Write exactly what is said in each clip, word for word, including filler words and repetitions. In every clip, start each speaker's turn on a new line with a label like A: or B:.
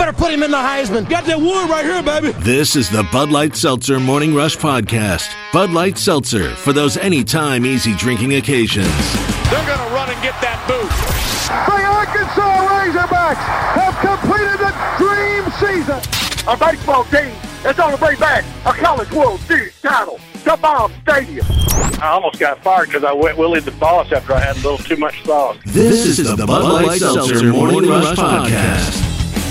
A: better put him in the Heisman.
B: Got that wood right here, baby.
C: This is the Bud Light Seltzer Morning Rush Podcast. Bud Light Seltzer, for those anytime easy drinking occasions.
D: They're going to run and get that boot.
E: The Arkansas Razorbacks have completed the dream season.
F: A baseball team that's on the way back a College World Series title to Baum Stadium.
D: I almost got fired because I went Willie the Boss after I had a little too much sauce.
C: This, this is the Bud Light Seltzer Morning Rush Podcast.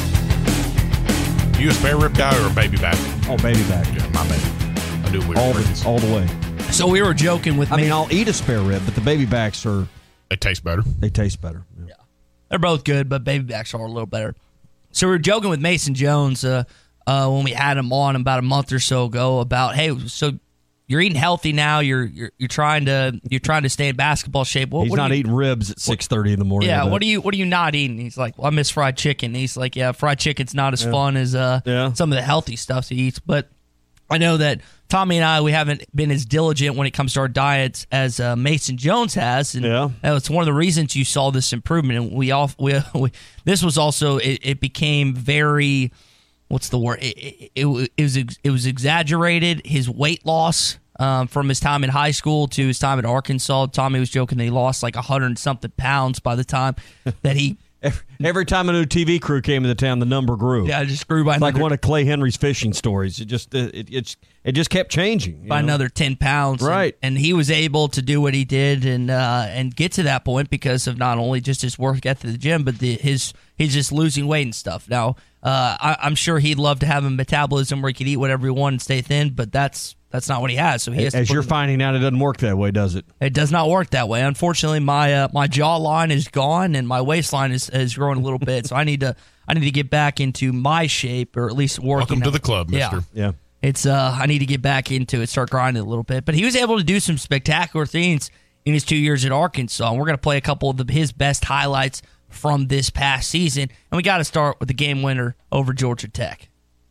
G: You a spare rib guy or a baby back?
H: Oh, baby back.
G: Yeah, my baby. I do weird
H: all
G: things.
H: the, all the way.
I: So we were joking with
H: I
I: me.
H: mean, I'll eat a spare rib, but the baby backs are...
G: They taste better.
H: They taste better. Yeah.
I: yeah. They're both good, but baby backs are a little better. So we were joking with Mason Jones uh, uh, when we had him on about a month or so ago about, hey, so you're eating healthy now. You're you're you're trying to you're trying to stay in basketball shape. What,
H: He's
I: what
H: not
I: you,
H: eating ribs at six thirty in the morning.
I: Yeah, what are you what are you not eating? He's like, well, I miss fried chicken. He's like, yeah, fried chicken's not as
H: yeah.
I: fun as uh,
H: yeah.
I: some of the healthy stuff he eats. But I know that Tommy and I, we haven't been as diligent when it comes to our diets as uh, Mason Jones has, and
H: yeah.
I: it's one of the reasons you saw this improvement. And we all, we, we this was also it, it became very, what's the word? It, it, it, it was it was exaggerated. His weight loss um, from his time in high school to his time at Arkansas. Tommy was joking that he lost like a hundred and something pounds by the time that he.
H: Every time a new T V crew came into town, the number grew.
I: Yeah, it just grew by
H: it's
I: another,
H: like one of Clay Henry's fishing stories. It just it it, it just kept changing
I: by
H: know?
I: another ten pounds.
H: Right,
I: and, and he was able to do what he did and uh, and get to that point because of not only just his work at the gym, but the, his he's just losing weight and stuff. Now, uh, I, I'm sure he'd love to have a metabolism where he could eat whatever he wanted and stay thin, but that's. That's not what he has. So he has
H: As
I: to
H: you're finding out, it doesn't work that way, does it?
I: It does not work that way. Unfortunately, my uh, my jawline is gone and my waistline is, is growing a little bit. So I need to I need to get back into my shape, or at least working.
G: Welcome to
I: out.
G: the club, Mister
I: Yeah,
H: yeah.
I: It's uh I need to get back into it, start grinding a little bit. But he was able to do some spectacular things in his two years at Arkansas. And we're gonna play a couple of the, his best highlights from this past season. And we got to start with the game winner over Georgia Tech.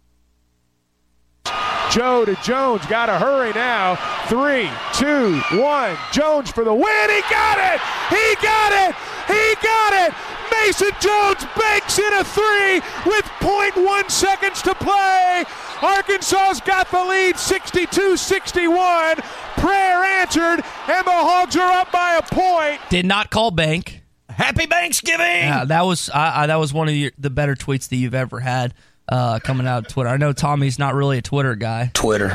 E: Joe to Jones, got to hurry now. Three, two, one. Jones for the win. He got it. He got it. He got it. Mason Jones banks in a three with point one seconds to play. Arkansas's got the lead, sixty-two sixty-one. Prayer answered, and the Hogs are up by a point.
I: Did not call bank.
H: Happy Thanksgiving.
I: Yeah, that was I, I, that was one of your, the better tweets that you've ever had. Uh, coming out of Twitter. I know Tommy's not really a Twitter guy.
A: Twitter.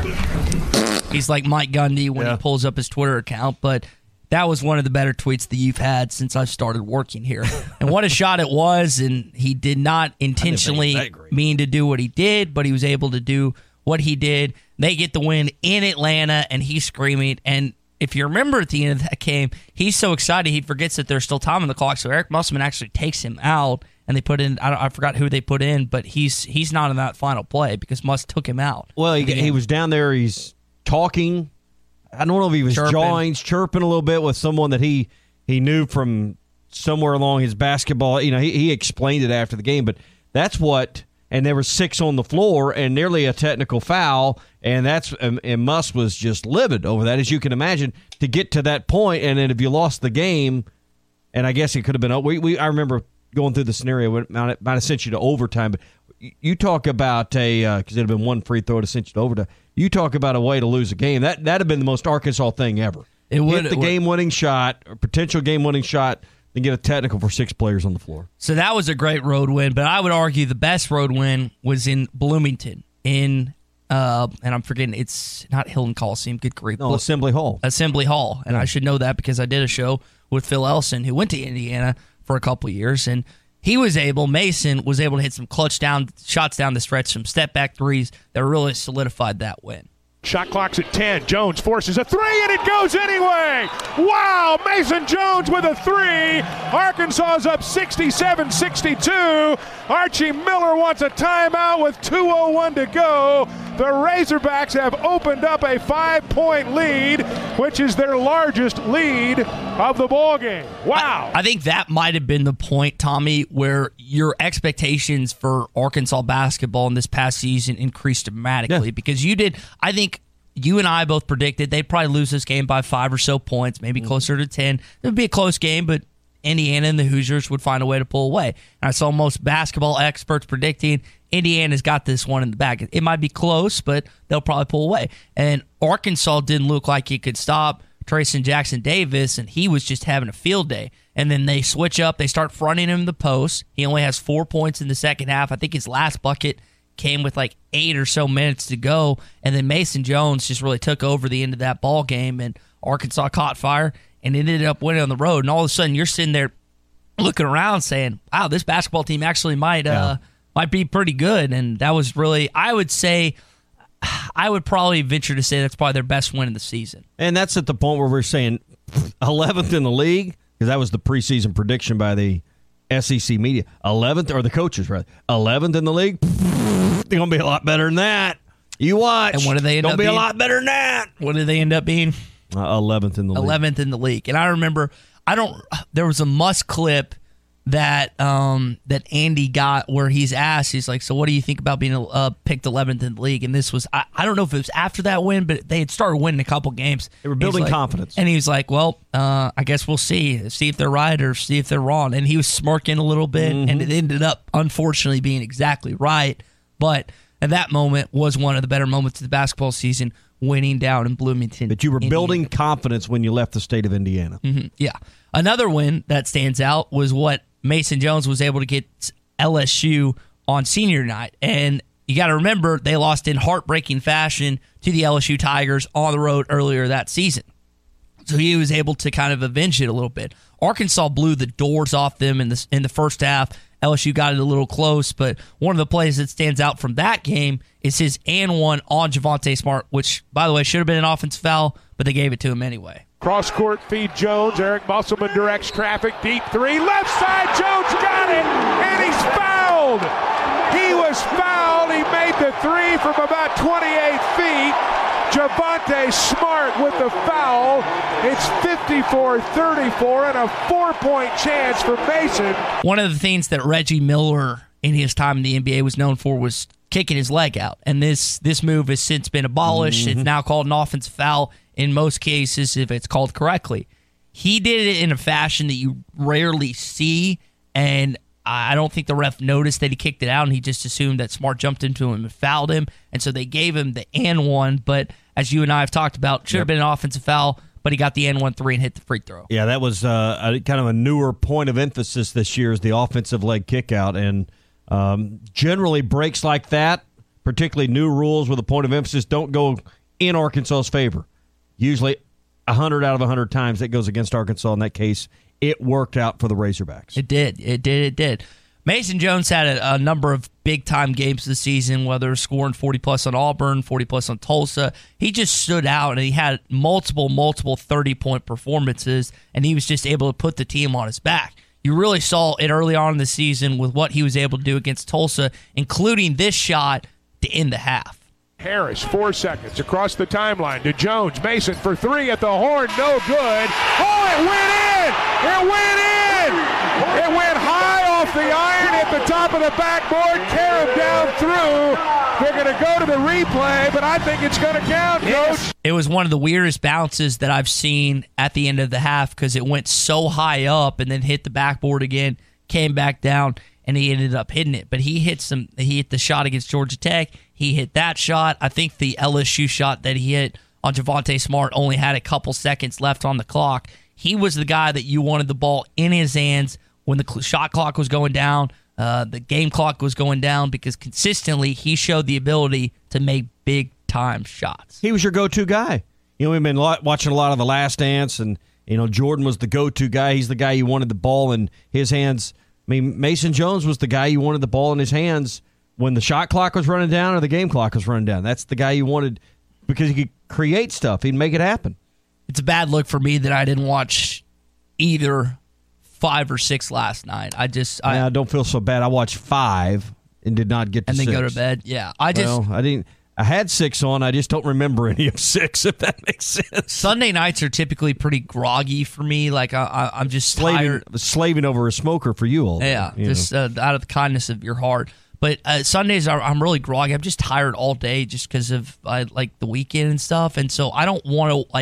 I: He's like Mike Gundy when
H: yeah.
I: he pulls up his Twitter account, but that was one of the better tweets that you've had since I've started working here. And what a shot it was, and he did not intentionally mean to do what he did, but he was able to do what he did. They get the win in Atlanta, and he's screaming. And if you remember at the end of that game, he's so excited he forgets that there's still time on the clock, so Eric Musselman actually takes him out. And they put in, I, don't, I forgot who they put in, but he's he's not in that final play because Muss took him out.
H: Well, he, he was down there, he's talking. I don't know if he was
I: chirping.
H: jawing, chirping a little bit with someone that he, he knew from somewhere along his basketball. You know, he, he explained it after the game, but that's what, and there were six on the floor and nearly a technical foul, and that's and, and Muss was just livid over that, as you can imagine, to get to that point. And then if you lost the game, and I guess it could have been, we, we I remember going through the scenario, it might have sent you to overtime. But you talk about a because uh, it'd have been one free throw to send you to overtime. You talk about a way to lose a game. That that'd have been the most Arkansas thing ever.
I: It would
H: hit the game-winning shot, or potential game-winning shot, then get a technical for six players on the floor.
I: So that was a great road win. But I would argue the best road win was in Bloomington in. Uh, and I'm forgetting, it's not Hilton Coliseum, good grief.
H: No, Assembly Hall.
I: Assembly Hall. And
H: yeah.
I: I should know that because I did a show with Phil Elson, who went to Indiana for a couple years, and he was able, Mason was able to hit some clutch down shots down the stretch, some step back threes that really solidified that win.
E: Shot clock's at ten. Jones forces a three, and it goes anyway. Wow, Mason Jones with a three. Arkansas's up sixty-seven sixty-two. Archie Miller wants a timeout with two oh one to go. The Razorbacks have opened up a five-point lead, which is their largest lead of the ballgame. Wow.
I: I, I think that might have been the point, Tommy, where your expectations for Arkansas basketball in this past season increased dramatically yeah. because you did, I think, you and I both predicted they'd probably lose this game by five or so points, maybe mm-hmm. closer to ten. It would be a close game, but Indiana and the Hoosiers would find a way to pull away. And I saw most basketball experts predicting Indiana's got this one in the bag. It might be close, but they'll probably pull away. And Arkansas didn't look like he could stop Trayson Jackson-Davis, and he was just having a field day. And then they switch up. They start fronting him the post. He only has four points in the second half. I think his last bucket came with like eight or so minutes to go. And then Mason Jones just really took over the end of that ball game, and Arkansas caught fire and ended up winning on the road. And all of a sudden, you're sitting there looking around saying, wow, this basketball team actually might uh, yeah. might be pretty good. And that was really, I would say, I would probably venture to say that's probably their best win in the season.
H: And that's at the point where we're saying eleventh in the league, because that was the preseason prediction by the S E C media. eleventh, or the coaches, rather. eleventh in the league. They're going to be a lot better than that. You watch.
I: And what do they end
H: Gonna
I: up
H: be
I: being?
H: a lot better than that.
I: What did they end up being?
H: Uh, eleventh in the league.
I: eleventh in the league. And I remember, I don't, there was a Musk clip that um, that Andy got where he's asked, he's like, so what do you think about being uh, picked eleventh in the league? And this was, I, I don't know if it was after that win, but they had started winning a couple games.
H: They were building
I: like,
H: confidence.
I: And he was like, well, uh, I guess we'll see. See if they're right or see if they're wrong. And he was smirking a little bit, mm-hmm. and it ended up, unfortunately, being exactly right. But at that moment was one of the better moments of the basketball season, winning down in Bloomington.
H: But you were
I: Indiana.
H: building confidence when you left the state of Indiana.
I: Mm-hmm. Yeah. Another win that stands out was what Mason Jones was able to get L S U on senior night. And you got to remember, they lost in heartbreaking fashion to the L S U Tigers on the road earlier that season. So he was able to kind of avenge it a little bit. Arkansas blew the doors off them in the, in the first half. L S U got it a little close, but one of the plays that stands out from that game is his and one on Javonte Smart, which, by the way, should have been an offensive foul, but they gave it to him anyway.
E: Cross court feed Jones. Eric Musselman directs traffic. Deep three. Left side. Jones got it. And he's fouled. He was fouled. He made the three from about twenty-eight feet. Javonte Smart with the foul. It's fifty-four thirty-four and a four-point chance for Mason.
I: One of the things that Reggie Miller in his time in the N B A was known for was kicking his leg out. And this this move has since been abolished. Mm-hmm. It's now called an offensive foul in most cases if it's called correctly. He did it in a fashion that you rarely see, and I don't think the ref noticed that he kicked it out, and he just assumed that Smart jumped into him and fouled him, and so they gave him the and one, but as you and I have talked about, should have yep. been an offensive foul, but he got the and one three and hit the free throw.
H: Yeah, that was uh, a, kind of a newer point of emphasis this year is the offensive leg kick out, and um, generally breaks like that, particularly new rules with a point of emphasis, don't go in Arkansas's favor. Usually one hundred out of one hundred times that goes against Arkansas. In that case, it worked out for the Razorbacks.
I: It did. It did. It did. Mason Jones had a, a number of big-time games this season, whether scoring forty-plus on Auburn, forty-plus on Tulsa. He just stood out, and he had multiple, multiple thirty-point performances, and he was just able to put the team on his back. You really saw it early on in the season with what he was able to do against Tulsa, including this shot to end the half.
E: Harris, four seconds, across the timeline to Jones. Mason for three at the horn, no good. Oh, it went in! It went in! It went high off the iron at the top of the backboard, tear him down through. They're going to go to the replay, but I think it's going to count, Coach.
I: It was one of the weirdest bounces that I've seen at the end of the half because it went so high up and then hit the backboard again, came back down, and he ended up hitting it. But he hit some. He hit the shot against Georgia Tech. He hit that shot. I think the L S U shot that he hit on Javonte Smart only had a couple seconds left on the clock. He was the guy that you wanted the ball in his hands when the shot clock was going down, uh, the game clock was going down, because consistently he showed the ability to make big-time shots.
H: He was your go-to guy. You know, we've been watching a lot of The Last Dance, and, you know, Jordan was the go-to guy. He's the guy you wanted the ball in his hands. I mean, Mason Jones was the guy you wanted the ball in his hands when the shot clock was running down or the game clock was running down. That's the guy you wanted because he could create stuff. He'd make it happen.
I: It's a bad look for me that I didn't watch either five or six last night. I just I,
H: I don't feel so bad. I watched five and did not get to
I: and then
H: six.
I: go to bed. Yeah, I just
H: well, I didn't. I had six on. I just don't remember any of six. If that makes sense.
I: Sunday nights are typically pretty groggy for me. Like I, I, I'm just
H: slaving,
I: tired,
H: slaving over a smoker for you all day.
I: Yeah,
H: you
I: just uh, out of the kindness of your heart. But uh, Sundays, are, I'm really groggy. I'm just tired all day just because of uh, like the weekend and stuff. And so I don't want to like.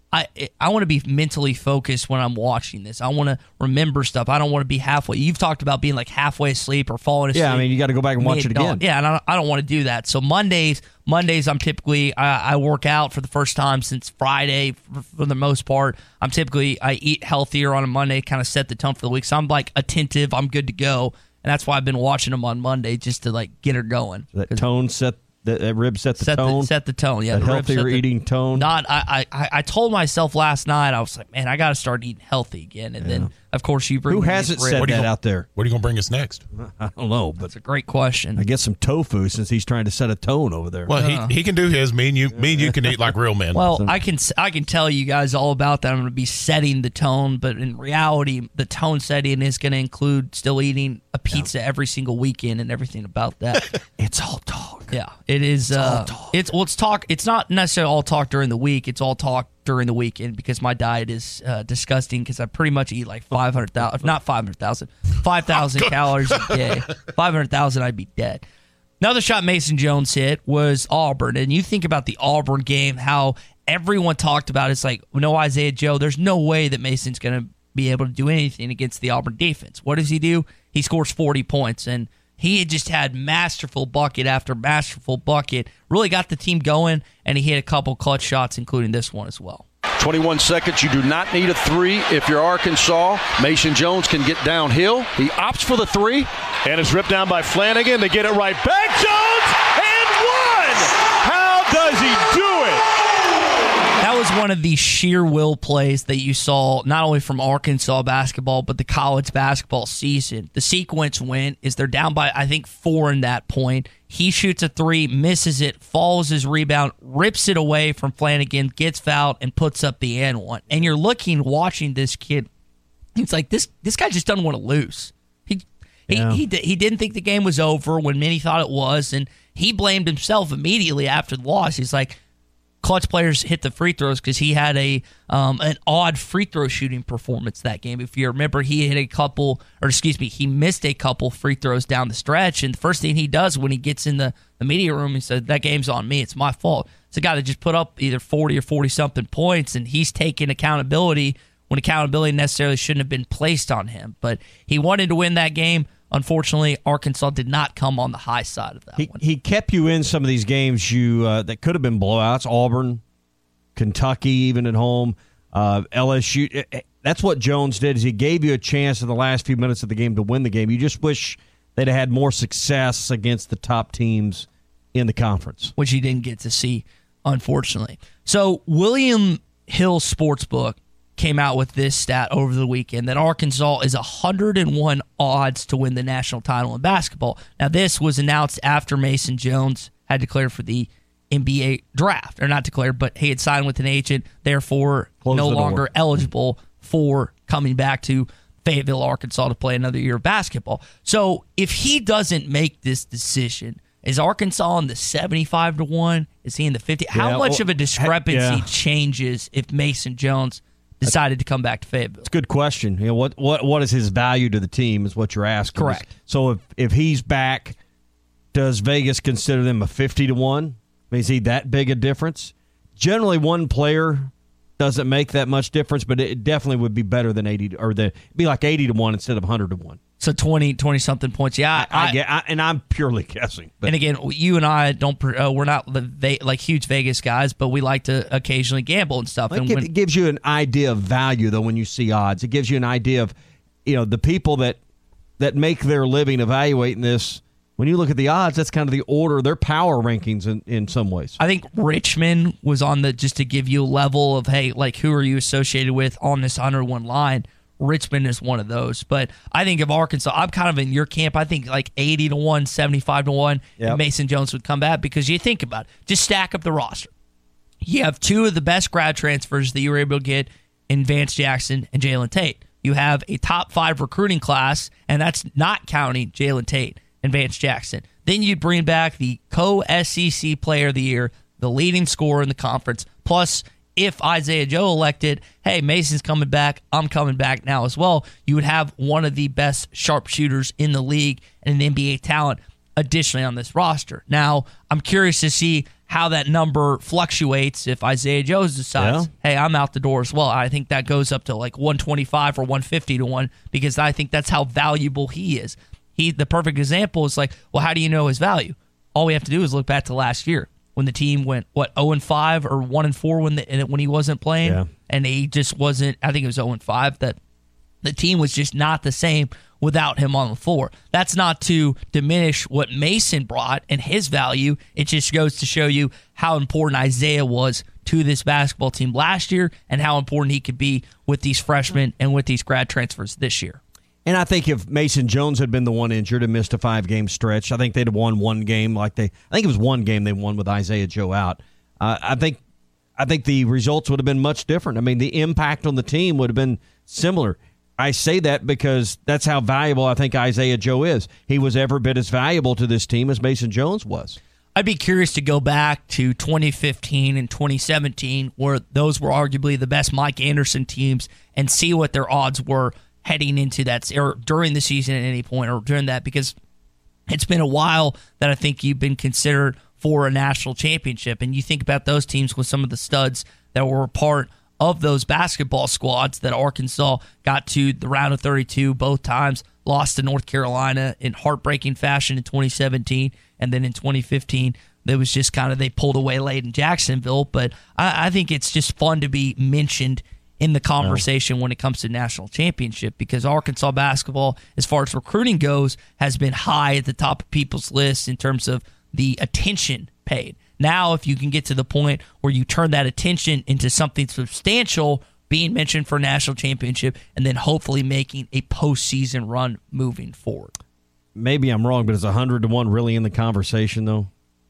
I: I I want to be mentally focused when I'm watching this. I want to remember stuff. I don't want to be halfway. You've talked about being like halfway asleep or falling asleep.
H: Yeah, I mean, you got to go back and watch it again.
I: Yeah, and I don't, I don't want to do that. So Mondays, Mondays, I'm typically I, I work out for the first time since Friday for, for the most part. I'm typically I eat healthier on a Monday, kind of set the tone for the week. So I'm like attentive. I'm good to go, and that's why I've been watching them on Monday just to like get her going.
H: So that tone set. That, that rib set the
I: set
H: tone.
I: The, set the tone. Yeah,
H: that
I: the
H: healthier
I: the,
H: eating tone.
I: Not. I, I. I told myself last night. I was like, man, I got to start eating healthy again. And yeah. then, of course, you bring.
H: Who hasn't said that
G: gonna,
H: out there?
G: What are you going to bring us next?
H: I don't know, but
I: that's a great question.
H: I guess some tofu since he's trying to set a tone over there.
G: Well, uh, he he can do his. Me and you, me and you can eat like real men.
I: Well, I can I can tell you guys all about that. I'm going to be setting the tone, but in reality, the tone setting is going to include still eating a pizza yeah. every single weekend and everything about that.
H: It's all talk.
I: Yeah, it is.
H: It's
I: uh,
H: all talk.
I: It's well, it's talk. It's not necessarily all talk during the week. It's all talk during the weekend because my diet is uh, disgusting because I pretty much eat like five hundred thousand, not five hundred thousand, five thousand calories a day. five hundred thousand, I'd be dead. Another shot Mason Jones hit was Auburn. And you think about the Auburn game, how everyone talked about it. It's like, no Isaiah Joe, there's no way that Mason's going to be able to do anything against the Auburn defense. What does he do? He scores forty points. And he had just had masterful bucket after masterful bucket, really got the team going, and he hit a couple clutch shots, including this one as well.
A: twenty-one seconds. You do not need a three if you're Arkansas. Mason Jones can get downhill. He opts for the three.
B: And it's ripped down by Flanagan to get it right back. Jones and one! How does he do it?
I: That was one of the sheer will plays that you saw not only from Arkansas basketball, but the college basketball season. The sequence went is they're down by, I think, four in that point. He shoots a three, misses it, falls his rebound, rips it away from Flanagan, gets fouled, and puts up the and one. And you're looking, watching this kid. It's like, this this guy just doesn't want to lose. He
H: yeah.
I: he, he he didn't think the game was over when many thought it was, and he blamed himself immediately after the loss. He's like, clutch players hit the free throws because he had a um, an odd free throw shooting performance that game. If you remember, he hit a couple, or excuse me, he missed a couple free throws down the stretch. And the first thing he does when he gets in the, the media room, he said, that game's on me. It's my fault. It's a guy that just put up either forty or forty-something points, and he's taking accountability when accountability necessarily shouldn't have been placed on him. But he wanted to win that game. Unfortunately, Arkansas did not come on the high side of that
H: he,
I: one.
H: He kept you in some of these games you uh, that could have been blowouts. Auburn, Kentucky, even at home, uh, L S U. That's what Jones did. Is he gave you a chance in the last few minutes of the game to win the game. You just wish they'd have had more success against the top teams in the conference,
I: which he didn't get to see, unfortunately. So William Hill Sportsbook came out with this stat over the weekend that Arkansas is one hundred one odds to win the national title in basketball. Now, this was announced after Mason Jones had declared for the N B A draft, or not declared, but he had signed with an agent, therefore
H: Close
I: no
H: the
I: longer
H: door.
I: eligible for coming back to Fayetteville, Arkansas to play another year of basketball. So if he doesn't make this decision, is Arkansas in the seventy-five to one? Is he in the fifty? How
H: Yeah,
I: much
H: well,
I: of a discrepancy
H: yeah.
I: changes if Mason Jones decided to come back to Fayetteville?
H: It's a good question. You know, what what what is his value to the team is what you're asking.
I: Correct.
H: So if if he's back, does Vegas consider them a fifty to one? I mean, is he that big a difference? Generally, one player doesn't make that much difference, but it definitely would be better than eighty, or the it'd be like eighty to one instead of one hundred to one.
I: So twenty, twenty something points. Yeah,
H: I,
I: I,
H: I get, I, and I'm purely guessing. But.
I: And again, you and I don't. Uh, we're not the Ve- like huge Vegas guys, but we like to occasionally gamble and stuff.
H: It,
I: and
H: give,
I: when,
H: it gives you an idea of value, though, when you see odds. It gives you an idea of, you know, the people that that make their living evaluating this. When you look at the odds, that's kind of the order, their power rankings in, in some ways.
I: I think Richmond was on the, just to give you a level of, hey, like, who are you associated with on this one hundred one line? Richmond is one of those. But I think of Arkansas, I'm kind of in your camp. I think like eighty to one, seventy-five to one,
H: Yep.
I: and Mason Jones would come back, because you think about it. Just stack up the roster. You have two of the best grad transfers that you were able to get in Vance Jackson and Jalen Tate. You have a top five recruiting class, and that's not counting Jalen Tate and Vance Jackson. Then you'd bring back the co-S E C player of the year, the leading scorer in the conference, plus if Isaiah Joe elected, hey, Mason's coming back, I'm coming back now as well, you would have one of the best sharpshooters in the league and an N B A talent additionally on this roster. Now, I'm curious to see how that number fluctuates if Isaiah Joe decides, yeah. hey, I'm out the door as well. I think that goes up to like one twenty-five or one fifty to one because I think that's how valuable he is. He, the perfect example is like, well, how do you know his value? All we have to do is look back to last year when the team went, what, oh and five or one and four when the, when he wasn't playing?
H: Yeah.
I: And he just wasn't, I think it was oh and five, that the team was just not the same without him on the floor. That's not to diminish what Mason brought and his value. It just goes to show you how important Isaiah was to this basketball team last year and how important he could be with these freshmen and with these grad transfers this year.
H: And I think if Mason Jones had been the one injured and missed a five-game stretch, I think they'd have won one game. Like they, I think it was one game they won with Isaiah Joe out. Uh, I think, I think the results would have been much different. I mean, the impact on the team would have been similar. I say that because that's how valuable I think Isaiah Joe is. He was every bit as valuable to this team as Mason Jones was.
I: I'd be curious to go back to twenty fifteen and twenty seventeen, where those were arguably the best Mike Anderson teams, and see what their odds were heading into that, or during the season at any point, or during that, because it's been a while that I think you've been considered for a national championship. And you think about those teams with some of the studs that were a part of those basketball squads that Arkansas got to the round of thirty-two both times, lost to North Carolina in heartbreaking fashion in twenty seventeen, and then in twenty fifteen, it was just kind of they pulled away late in Jacksonville. But I, I think it's just fun to be mentioned in the conversation when it comes to national championship, because Arkansas basketball, as far as recruiting goes, has been high at the top of people's lists in terms of the attention paid. Now, if you can get to the point where you turn that attention into something substantial, being mentioned for a national championship, and then hopefully making a postseason run moving forward.
H: Maybe I'm wrong, but is one hundred to one really in the conversation, though?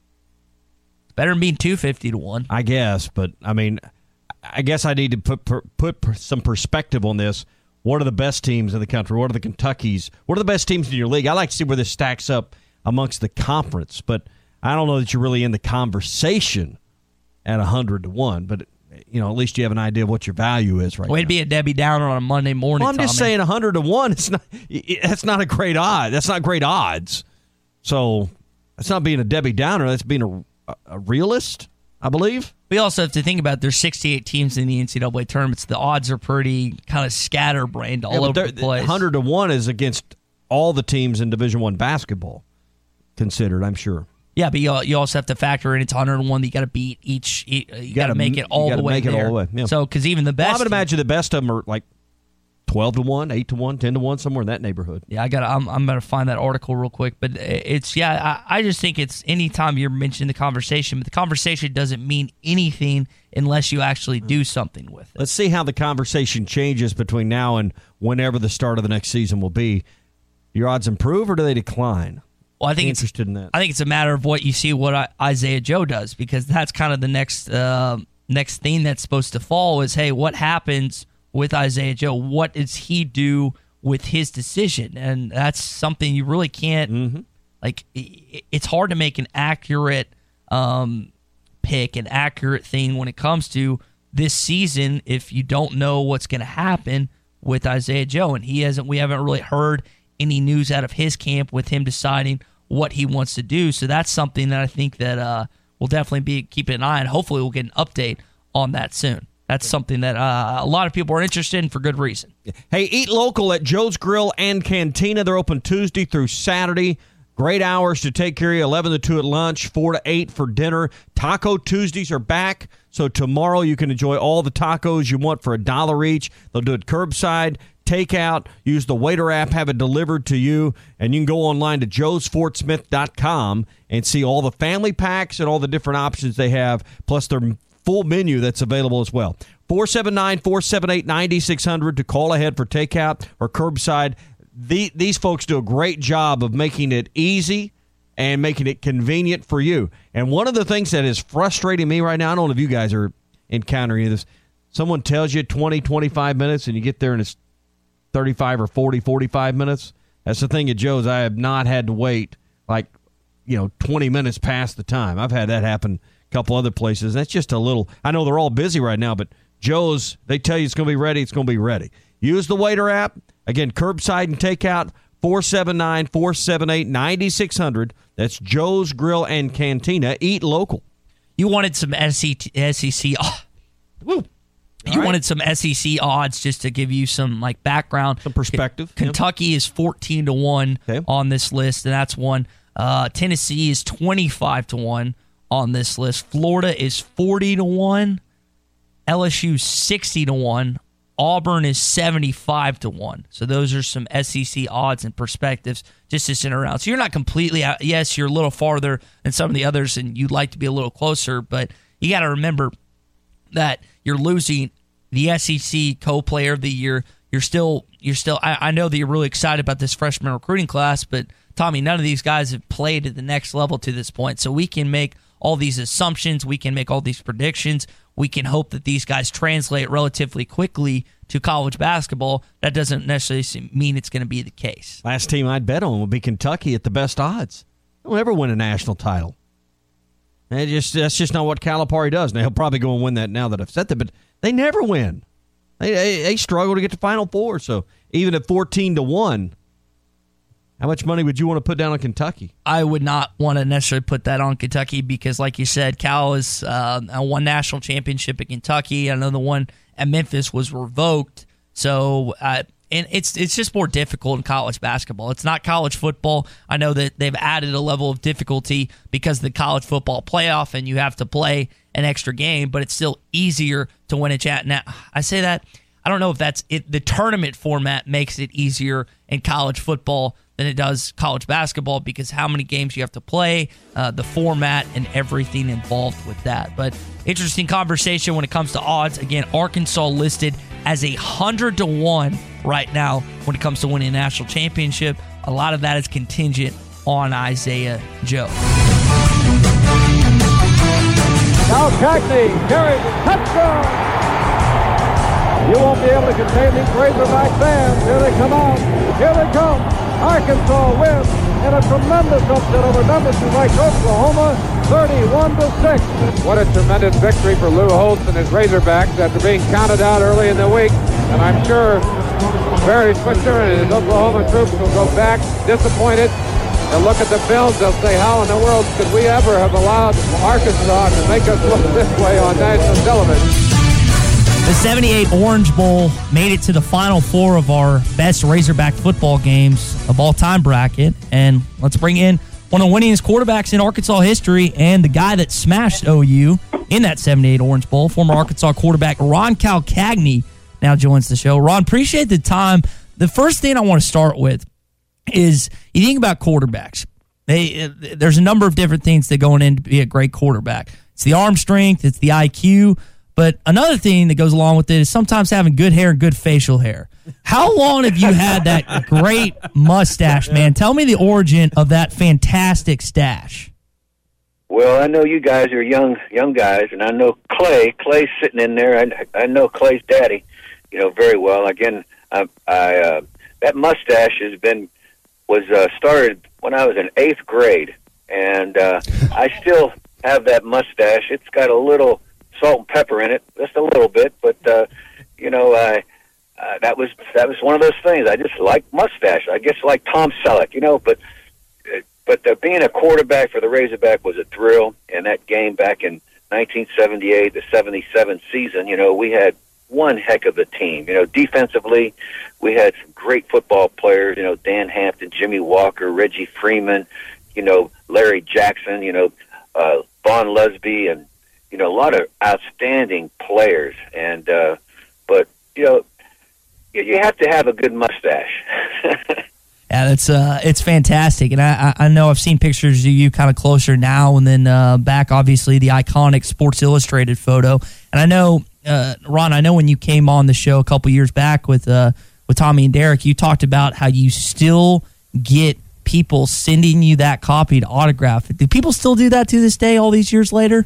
I: It's better than being two fifty to one.
H: I guess, but, I mean, I guess I need to put put some perspective on this. What are the best teams in the country? What are the Kentuckys? What are the best teams in your league? I like to see where this stacks up amongst the conference, but I don't know that you're really in the conversation at one hundred to one, but you know, at least you have an idea of what your value is right
I: Way
H: now.
I: to be a Debbie Downer on a Monday morning,
H: well, I'm just
I: Tommy.
H: saying one hundred to one, it's not, that's not a great odd. That's not great odds. So that's not being a Debbie Downer. That's being a, a realist, I believe.
I: We also have to think about there's sixty-eight teams in the N C double A tournaments. The odds are pretty kind of scatterbrained all yeah, over the place.
H: one hundred to one is against all the teams in Division I basketball considered, I'm sure.
I: Yeah, but you, you also have to factor in it's one hundred to one that you got to beat each. You, you got to make it all the way
H: make
I: there.
H: It all the way. Yeah.
I: So, because even the best.
H: Well, I would imagine the best of them are like twelve to one, eight to one, ten to one, somewhere in that neighborhood.
I: Yeah, I got. I'm, I'm going to find that article real quick. But it's, yeah, I, I just think it's anytime you're mentioning the conversation, but the conversation doesn't mean anything unless you actually do something with it.
H: Let's see how the conversation changes between now and whenever the start of the next season will be. Do your odds improve or do they decline?
I: Well, I think
H: I'm
I: it's
H: interested in that.
I: I think it's a matter of what you see what I, Isaiah Joe does, because that's kind of the next uh, next thing that's supposed to fall is, hey, what happens with Isaiah Joe? What does he do with his decision? And that's something you really can't
H: mm-hmm.
I: like. It, it's hard to make an accurate um, pick, an accurate thing when it comes to this season if you don't know what's going to happen with Isaiah Joe. And he hasn't. We haven't really heard any news out of his camp with him deciding what he wants to do. So that's something that I think that uh, we'll definitely be keeping an eye on. Hopefully we'll get an update on that soon. That's something that uh, a lot of people are interested in for good reason.
H: Hey, eat local at Joe's Grill and Cantina. They're open Tuesday through Saturday. Great hours to take care of you, eleven to two at lunch, four to eight for dinner. Taco Tuesdays are back, so tomorrow you can enjoy all the tacos you want for a dollar each. They'll do it curbside, takeout, use the Waiter app, have it delivered to you, and you can go online to joes fort smith dot com and see all the family packs and all the different options they have, plus their full menu that's available as well. four seven nine, four seven eight, nine six zero zero to call ahead for takeout or curbside. The, these folks do a great job of making it easy and making it convenient for you. And one of the things that is frustrating me right now, I don't know if you guys are encountering this, someone tells you twenty, twenty-five minutes and you get there and it's thirty-five or forty, forty-five minutes. That's the thing at Joe's. I have not had to wait like, you know, twenty minutes past the time. I've had that happen a couple other places. That's just a little, I know they're all busy right now, but Joe's, they tell you it's going to be ready, it's going to be ready. Use the Waiter app. Again, curbside and takeout, four seven nine, four seven eight, nine six zero zero. That's Joe's Grill and Cantina. Eat local.
I: you wanted some S E C. Oh, woo. You right. wanted some S E C odds just to give you some like background,
H: some perspective.
I: Kentucky yep. is fourteen to one okay. on this list, and that's one. Uh, Tennessee is twenty-five to one on this list. Florida is forty to one. L S U sixty to one. Auburn is seventy-five to one. So those are some S E C odds and perspectives just to sit around. So you're not completely out. Yes, you're a little farther than some of the others, and you'd like to be a little closer, but you got to remember that you're losing the S E C co-player of the year. You're still, you're still. I, I know that you're really excited about this freshman recruiting class, but Tommy, none of these guys have played at the next level to this point. So we can make all these assumptions, we can make all these predictions, we can hope that these guys translate relatively quickly to college basketball. That doesn't necessarily mean it's going to be the case.
H: Last team I'd bet on would be Kentucky at the best odds. They'll never win a national title. And just that's just not what Calipari does. Now he'll probably go and win that now that I've said that, but they never win. They, they they struggle to get to Final Four. So even at fourteen to one, how much money would you want to put down on Kentucky?
I: I would not want to necessarily put that on Kentucky because, like you said, Cal is uh, won national championship at Kentucky. I know the one at Memphis was revoked. So, uh, and it's it's just more difficult in college basketball. It's not college football. I know that they've added a level of difficulty because of the college football playoff, and you have to play an extra game, but it's still easier to win a chat. Now, I say that, I don't know if that's it. The tournament format makes it easier in college football than it does college basketball because how many games you have to play, uh, the format, and everything involved with that. But interesting conversation when it comes to odds. Again, Arkansas listed as a hundred to one right now when it comes to winning a national championship. A lot of that is contingent on Isaiah Joe.
F: Now Cagney carries a touchdown. You won't be able to contain these Razorback fans. Here they come on. Here they come. Arkansas wins in a tremendous upset over number two ranked Oklahoma, thirty-one to six. What a tremendous victory for Lou Holtz and his Razorbacks after being counted out early in the week. And I'm sure Barry Switzer and his Oklahoma troops will go back disappointed. They'll look at the films. They'll say, how in the world could we ever have allowed Arkansas to make us look this way on national television?
I: The seventy-eight Orange Bowl made it to the Final Four of our best Razorback football games of all time bracket. And let's bring in one of the winningest quarterbacks in Arkansas history and the guy that smashed O U in that seventy-eight Orange Bowl, former Arkansas quarterback Ron Calcagney now joins the show. Ron, appreciate the time. The first thing I want to start with is you think about quarterbacks. They, there's a number of different things that go in to be a great quarterback. It's the arm strength, it's the I Q, but another thing that goes along with it is sometimes having good hair and good facial hair. How long have you had that great mustache, man? Tell me the origin of that fantastic stash.
J: Well, I know you guys are young young guys, and I know Clay. Clay's sitting in there. I, I know Clay's daddy, you know, very well. Again, I, I uh, that mustache has been was uh, started when I was in eighth grade, and uh, I still have that mustache. It's got a little salt and pepper in it, just a little bit, but uh, you know, I uh, that was that was one of those things. I just like mustache. I guess like Tom Selleck, you know. But but uh, being a quarterback for the Razorback was a thrill. And that game back in nineteen seventy-eight, the seventy-seven season, you know, we had one heck of a team. You know, defensively, we had some great football players. You know, Dan Hampton, Jimmy Walker, Reggie Freeman, you know, Larry Jackson, you know, uh, Vaughn Lusby, and you know, a lot of outstanding players. And uh, but you know, you, you have to have a good mustache.
I: Yeah, that's uh, it's fantastic, and I I know I've seen pictures of you kind of closer now, and then uh, back obviously the iconic Sports Illustrated photo. And I know, uh, Ron, I know when you came on the show a couple years back with uh, with Tommy and Derek, you talked about how you still get people sending you that copy to autograph it. Do people still do that to this day, all these years later?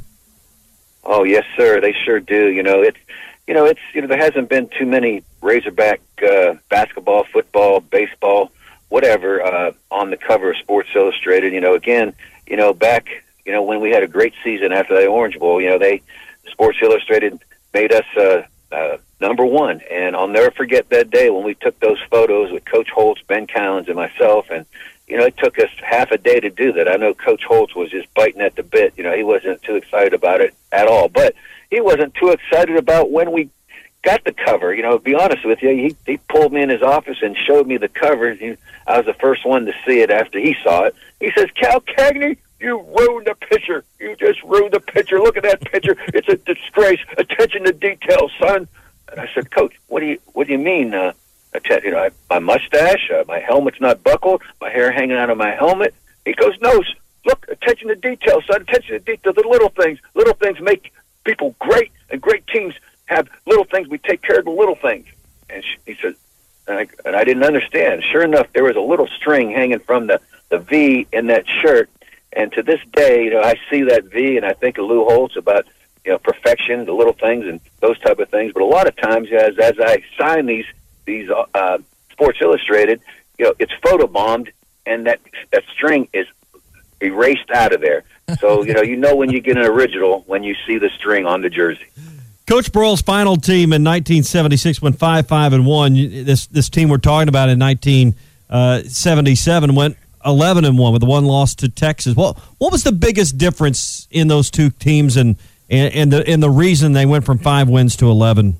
J: Oh yes, sir. They sure do. You know, it's you know, it's you know, there hasn't been too many Razorback uh, basketball, football, baseball, whatever, uh, on the cover of Sports Illustrated. You know, again, you know, back, you know, when we had a great season after the Orange Bowl, you know, they Sports Illustrated made us uh, uh, number one, and I'll never forget that day when we took those photos with Coach Holtz, Ben Cowens, and myself, and you know, it took us half a day to do that. I know Coach Holtz was just biting at the bit. You know, he wasn't too excited about it at all. But he wasn't too excited about when we got the cover. You know, to be honest with you, he, he pulled me in his office and showed me the cover. He, I was the first one to see it after he saw it. He says, Cal Cagney, you ruined the picture. You just ruined the picture. Look at that picture. It's a disgrace. Attention to detail, son. And I said, Coach, what do you what do you mean? Uh, att- you know, I, my mustache, uh, my helmet's not buckled, my hair hanging out of my helmet. He goes, no, look, attention to detail, son. Attention to detail. The little things. Little things make people great, and great teams have little things. We take care of the little things. And she, he said, and I, and I didn't understand. Sure enough, there was a little string hanging from the, the V in that shirt. And to this day, you know, I see that V and I think of Lou Holtz about, you know, perfection, the little things and those type of things. But a lot of times, as as I sign these these uh, Sports Illustrated, you know, it's photobombed and that that string is erased out of there. So, you know, you know when you get an original when you see the string on the jersey.
H: Coach Broyles' final team in nineteen seventy-six went five five and one. This this team we're talking about in nineteen seventy-seven went eleven and one with the one loss to Texas. What what was the biggest difference in those two teams, and and, and the and the reason they went from five wins to eleven?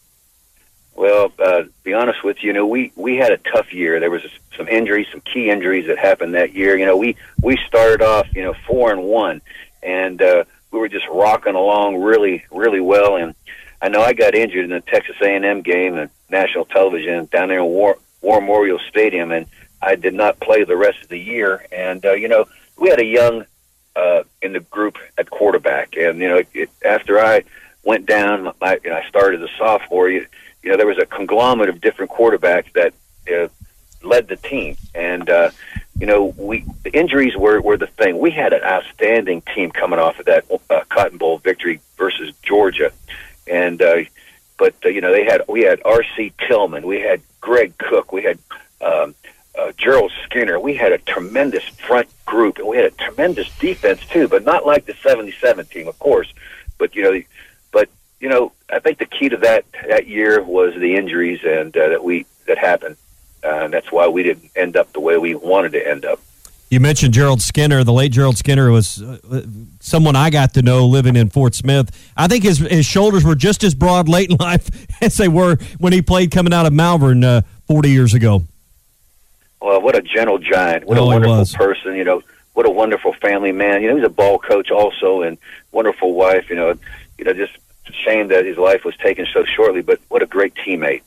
J: Well, uh, to be honest with you, you know, we, we had a tough year. There was some injuries, some key injuries that happened that year. You know, we, we started off, you know, four and one, and uh, we were just rocking along really, really well. And I know I got injured in the Texas A and M game on national television down there in War, War Memorial Stadium, and I did not play the rest of the year. And, uh, you know, we had a young uh, in the group at quarterback. And, you know, it, after I went down, I, you know, I started as a sophomore, you, you know, there was a conglomerate of different quarterbacks that uh, led the team. And, uh, you know, we the injuries were, were the thing. We had an outstanding team coming off of that uh, Cotton Bowl victory versus Georgia. And, uh, but, uh, you know, they had, we had R C Tillman, we had Greg Cook, we had um, uh, Gerald Skinner. We had a tremendous front group, and we had a tremendous defense too, but not like the seventy-seven team, of course. But, you know, but, you know, I think the key to that, that year was the injuries and uh, that we, that happened. Uh, and that's why we didn't end up the way we wanted to end up.
H: You mentioned Gerald Skinner. The late Gerald Skinner was uh, someone I got to know living in Fort Smith. I think his his shoulders were just as broad late in life as they were when he played coming out of Malvern uh, forty years ago.
J: Well, what a gentle giant. What
H: oh,
J: a wonderful person. You know, what a wonderful family man. You know, he's a ball coach also, and wonderful wife. You know, you know, just a shame that his life was taken so shortly, but what a great teammate.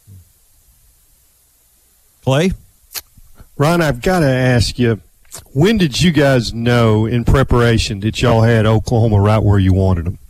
H: Clay?
K: Ron, I've got to ask you, when did you guys know in preparation that y'all had Oklahoma right where you wanted them?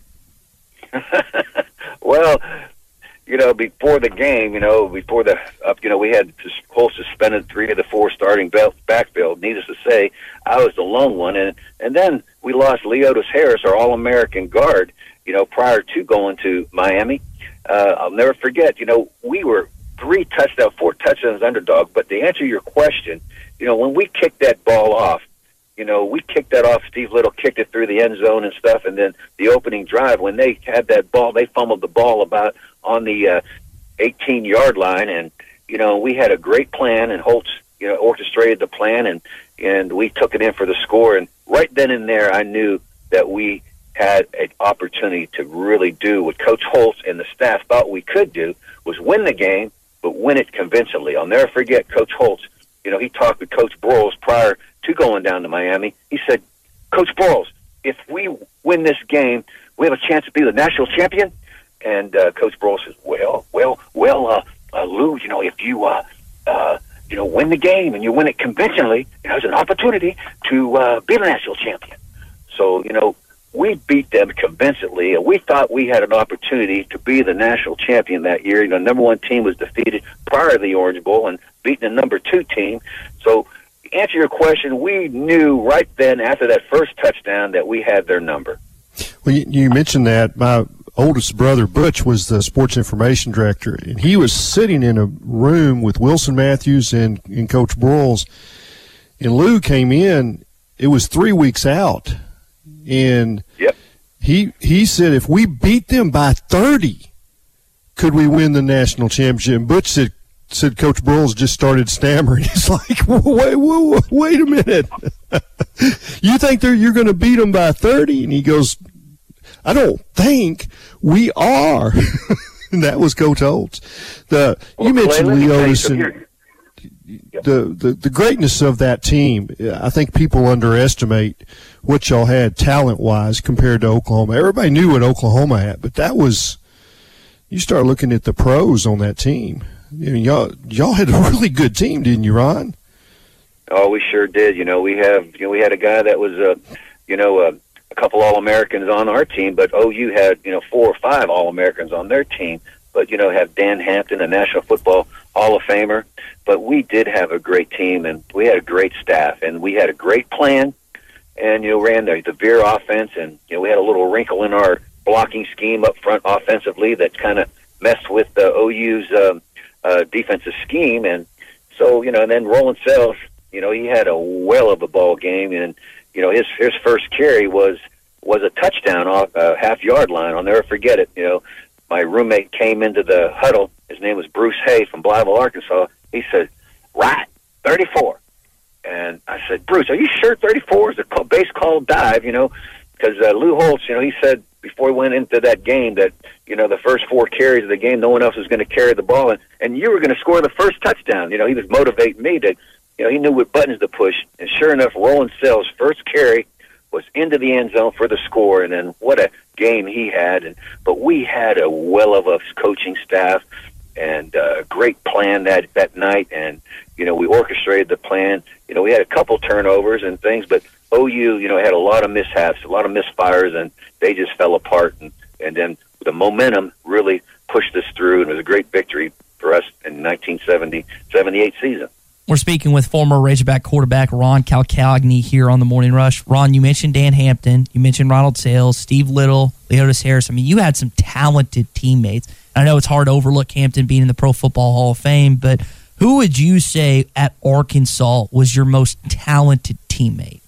J: Well, you know, before the game, you know, before the up, you know, we had this whole suspended three of the four starting backfield. Needless to say, I was the lone one, and and then we lost Leotis Harris, our All-American guard, you know, prior to going to Miami. Uh, I'll never forget, you know, we were three touchdowns, four touchdowns underdog. But to answer your question, you know, when we kicked that ball off, you know, we kicked that off. Steve Little kicked it through the end zone and stuff. And then the opening drive, when they had that ball, they fumbled the ball about on the uh, eighteen-yard line. And, you know, we had a great plan, and Holtz, you know, orchestrated the plan, and, and we took it in for the score. And right then and there, I knew that we had an opportunity to really do what Coach Holtz and the staff thought we could do, was win the game, but win it convincingly. I'll never forget Coach Holtz. You know, he talked with Coach Broyles prior to going down to Miami. He said, Coach Broyles, if we win this game, we have a chance to be the national champion. And uh, Coach Broyles says, well, well, well, uh, uh, Lou, you know, if you, uh, uh, you know, win the game and you win it convincingly, you know, there's an opportunity to uh, be the national champion. So, you know, we beat them convincingly, and we thought we had an opportunity to be the national champion that year. You know, number one team was defeated prior to the Orange Bowl and beating the number two team. So, to answer your question, we knew right then after that first touchdown that we had their number.
K: Well, you, you mentioned that. My oldest brother, Butch, was the sports information director, and he was sitting in a room with Wilson Matthews and, and Coach Broyles, and Lou came in. It was three weeks out. And
J: yep.
K: he he said, if we beat them by thirty, could we win the national championship? And Butch said, said Coach Broyles just started stammering. He's like, wait, wait, wait a minute. You think they're, you're going to beat them by thirty? And he goes, I don't think we are. And that was Coach Holtz. The,
J: well,
K: you mentioned
J: Clay,
K: Lee
J: me
K: Otis
J: you,
K: and the, the, the greatness of that team. I think people underestimate what y'all had talent-wise compared to Oklahoma. Everybody knew what Oklahoma had, but that was – you start looking at the pros on that team. You know, y'all, y'all had a really good team, didn't you, Ron?
J: Oh, we sure did. You know, we have you know we had a guy that was uh, you know uh, a couple All-Americans on our team, but O U had you know four or five All-Americans on their team. But you know, have Dan Hampton, a National Football Hall of Famer. But we did have a great team, and we had a great staff, and we had a great plan. And you know, ran the the Veer offense, and you know, we had a little wrinkle in our blocking scheme up front offensively that kind of messed with the O U's um, uh, defensive scheme. And so, you know, and then Roland Sales, you know, he had a well of a ball game, and you know, his his first carry was was a touchdown off a uh, half yard line. I'll never forget it. You know, my roommate came into the huddle. His name was Bruce Hay from Blytheville, Arkansas. He said, "Right, thirty-four." And I said, "Bruce, are you sure thirty-four is a base call dive?" You know, because uh, Lou Holtz, you know, he said before he went into that game that, you know, the first four carries of the game, no one else was going to carry the ball, and, and you were going to score the first touchdown. You know, he was motivating me to, you know, he knew what buttons to push. And sure enough, Roland Sales' first carry was into the end zone for the score, and then what a game he had. And but we had a well of a coaching staff and a great plan that, that night, and, you know, we orchestrated the plan. You know, we had a couple turnovers and things, but O U, you know, had a lot of mishaps, a lot of misfires, and they just fell apart. And, and then the momentum really pushed us through, and it was a great victory for us in nineteen seventy seventy-eight season.
I: We're speaking with former Razorback quarterback Ron Calcagni here on the Morning Rush. Ron, you mentioned Dan Hampton, you mentioned Ronald Sales, Steve Little, Leotis Harris. I mean, you had some talented teammates. I know it's hard to overlook Hampton being in the Pro Football Hall of Fame, but who would you say at Arkansas was your most talented teammate?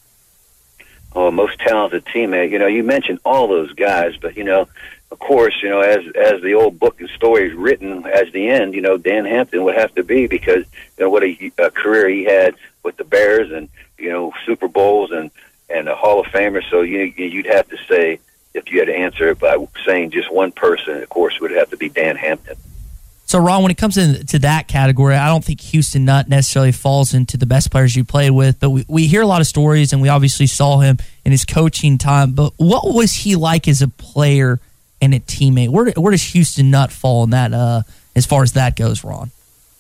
J: Oh, most talented teammate. You know, you mentioned all those guys, but, you know, of course, you know, as as the old book and story is written as the end, you know, Dan Hampton would have to be, because, you know, what a, a career he had with the Bears, and, you know, Super Bowls and, and a Hall of Famer. So you, you'd have to say, if you had to answer it by saying just one person, of course, it would have to be Dan Hampton.
I: So, Ron, when it comes into that category, I don't think Houston Nutt necessarily falls into the best players you played with, but we, we hear a lot of stories, and we obviously saw him in his coaching time. But what was he like as a player and a teammate? Where, where does Houston Nutt fall in that, uh, as far as that goes, Ron?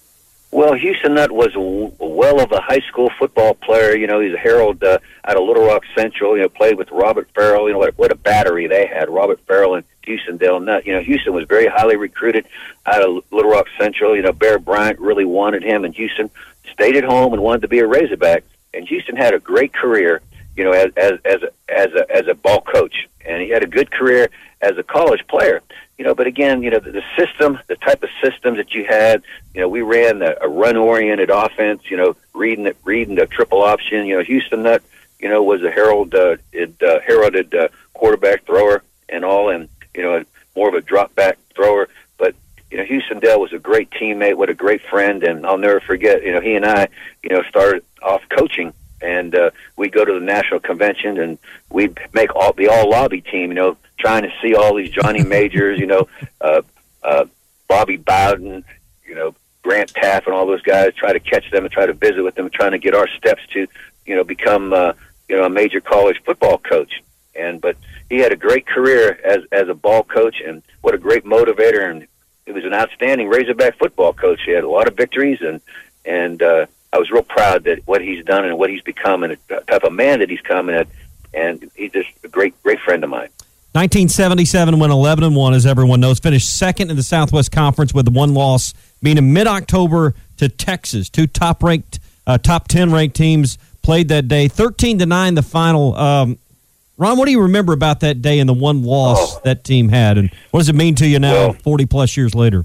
J: Well, Houston Nutt was a well of a high school football player. You know, he's a Herald uh, out of Little Rock Central. You know, played with Robert Farrell. You know, what, what a battery they had, Robert Farrell and Houston Dale Nutt. You know, Houston was very highly recruited out of Little Rock Central. You know, Bear Bryant really wanted him, and Houston stayed at home and wanted to be a Razorback. And Houston had a great career, you know, as as as a, as a, as a ball coach, and he had a good career as a college player. You know, but again, you know, the, the system, the type of systems that you had, you know, we ran a, a run-oriented offense, you know, reading the, reading the triple option. You know, Houston Nutt, you know, was a herald, uh, it, uh, heralded uh, quarterback thrower and all, and, you know, more of a drop-back thrower. But, you know, Houston Dale was a great teammate, what a great friend, and I'll never forget, you know, he and I, you know, started off coaching, and uh, we'd go to the national convention, and we'd make all the all-lobby team, you know, trying to see all these Johnny Majors, you know, uh, uh, Bobby Bowden, you know, Grant Taft and all those guys, try to catch them and try to visit with them, trying to get our steps to, you know, become, uh, you know, a major college football coach. And but he had a great career as as a ball coach, and what a great motivator, and he was an outstanding Razorback football coach. He had a lot of victories, and and uh, I was real proud that what he's done and what he's become, and the type of man that he's come, and and he's just a great great friend of mine.
H: nineteen seventy-seven went eleven and one, as everyone knows. Finished second in the Southwest Conference with one loss, being in mid-October to Texas. Two top-ranked, uh, top ten-ranked teams played that day. thirteen to nine the final. Um, Ron, what do you remember about that day and the one loss oh. that team had? And what does it mean to you now, well, forty-plus years later?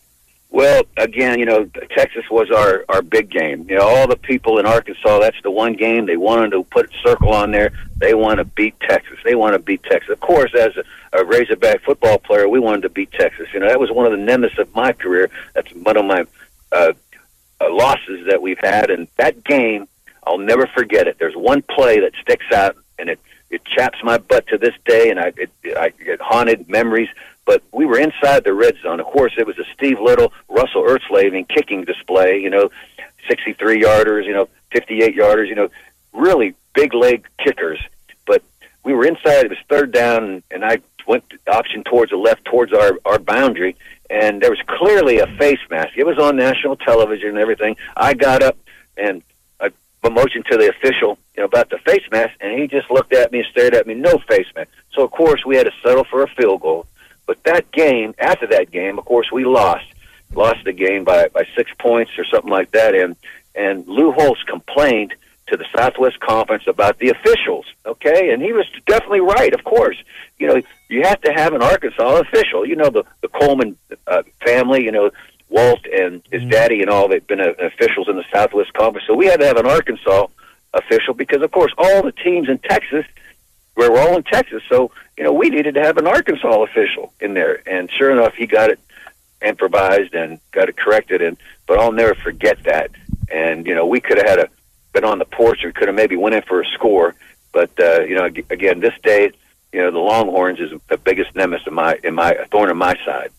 J: Well, again, you know, Texas was our, our big game. You know, all the people in Arkansas, that's the one game they wanted to put a circle on there. They want to beat Texas. They want to beat Texas. Of course, as a, a Razorback football player, we wanted to beat Texas. You know, that was one of the nemesis of my career. That's one of my uh, uh, losses that we've had. And that game, I'll never forget it. There's one play that sticks out, and it, it chaps my butt to this day, and I it, I get haunted memories. But we were inside the red zone. Of course, it was a Steve Little, Russell Ertzlaving kicking display, you know, sixty-three yarders, you know, fifty-eight yarders, you know, really big leg kickers. But we were inside. It was third down, and, and I went option towards the left, towards our, our boundary, and there was clearly a face mask. It was on national television and everything. I got up and I motioned to the official, you know, about the face mask, and he just looked at me and stared at me, no face mask. So, of course, we had to settle for a field goal. But that game, after that game, of course, we lost. Lost the game by, by six points or something like that. And, and Lou Holtz complained to the Southwest Conference about the officials, okay? And he was definitely right, of course. You know, you have to have an Arkansas official. You know, the, the Coleman uh, family, you know, Walt and his mm-hmm. daddy and all, they've been uh, officials in the Southwest Conference. So we had to have an Arkansas official because, of course, all the teams in Texas were all in Texas. So, you know, we needed to have an Arkansas official in there. And sure enough, he got it improvised and got it corrected. And but I'll never forget that. And, you know, we could have had a been on the porch and could have maybe went in for a score. But, uh, you know, again, this day, you know, the Longhorns is the biggest nemesis in my, in my thorn in my side.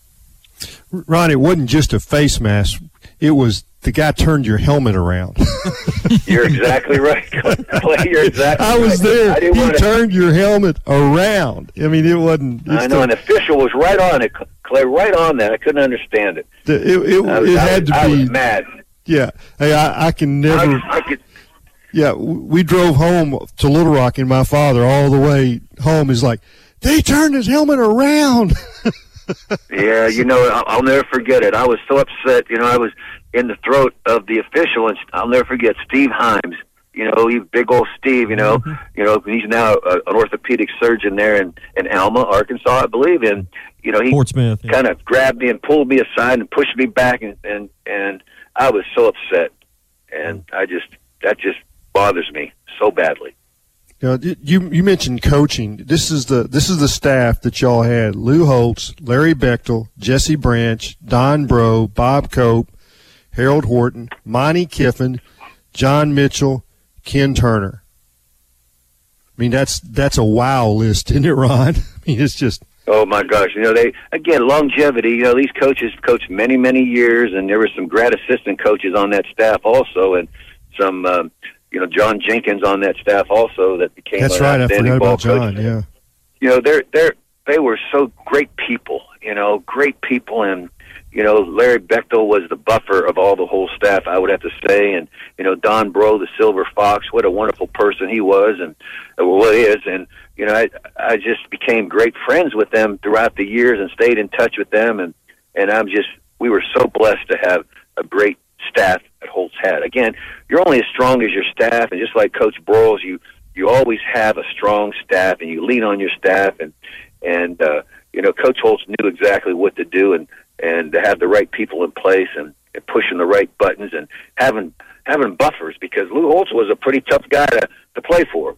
K: Ron, it wasn't just a face mask. It was the guy turned your helmet around.
J: You're exactly right, Clay. You're exactly
K: I was
J: right.
K: there.
J: I didn't
K: he
J: wanna...
K: turned your helmet around. I mean, it wasn't.
J: I know,
K: the...
J: an official was right on it, Clay, right on that. I couldn't understand it.
K: The, it it,
J: was,
K: it had
J: was,
K: to
J: I
K: be.
J: was mad.
K: Yeah. Hey, I, I can never.
J: I, I could,
K: yeah, we drove home to Little Rock, and my father, all the way home, is like, they turned his helmet around.
J: Yeah, you know, I'll, I'll never forget it. I was so upset. You know, I was in the throat of the official, and I'll never forget Steve Himes. You know, he big old Steve. You know, mm-hmm. you know, he's now a, an orthopedic surgeon there in, in Alma, Arkansas, I believe. And you know, he
H: yeah.
J: kind of grabbed me and pulled me aside and pushed me back, and and and I was so upset, and I just that just bothers me so badly.
K: You know, you you mentioned coaching. This is the this is the staff that y'all had: Lou Holtz, Larry Bechtel, Jesse Branch, Don Bro, Bob Cope, Harold Horton, Monty Kiffin, John Mitchell, Ken Turner. I mean, that's that's a wow list, isn't it, Ron? I mean, it's just.
J: Oh my gosh! You know, they again longevity. You know, these coaches coached many many years, and there were some grad assistant coaches on that staff also, and some. Um, You know, John Jenkins on that staff also that became
K: That's
J: an
K: right. I
J: outstanding
K: forgot
J: ball
K: about John.
J: coach.
K: Yeah.
J: You know, they're they're they were so great people. You know, great people, and you know, Larry Bechtel was the buffer of all the whole staff. I would have to say, and you know, Don Bro, the Silver Fox, what a wonderful person he was, and uh, well, is, and you know, I I just became great friends with them throughout the years and stayed in touch with them, and and I'm just we were so blessed to have a great staff at Holtz had. Again, you're only as strong as your staff, and just like Coach Broyles, you you always have a strong staff, and you lean on your staff, and and uh, you know, Coach Holtz knew exactly what to do, and and to have the right people in place, and, and pushing the right buttons, and having having buffers, because Lou Holtz was a pretty tough guy to to play for.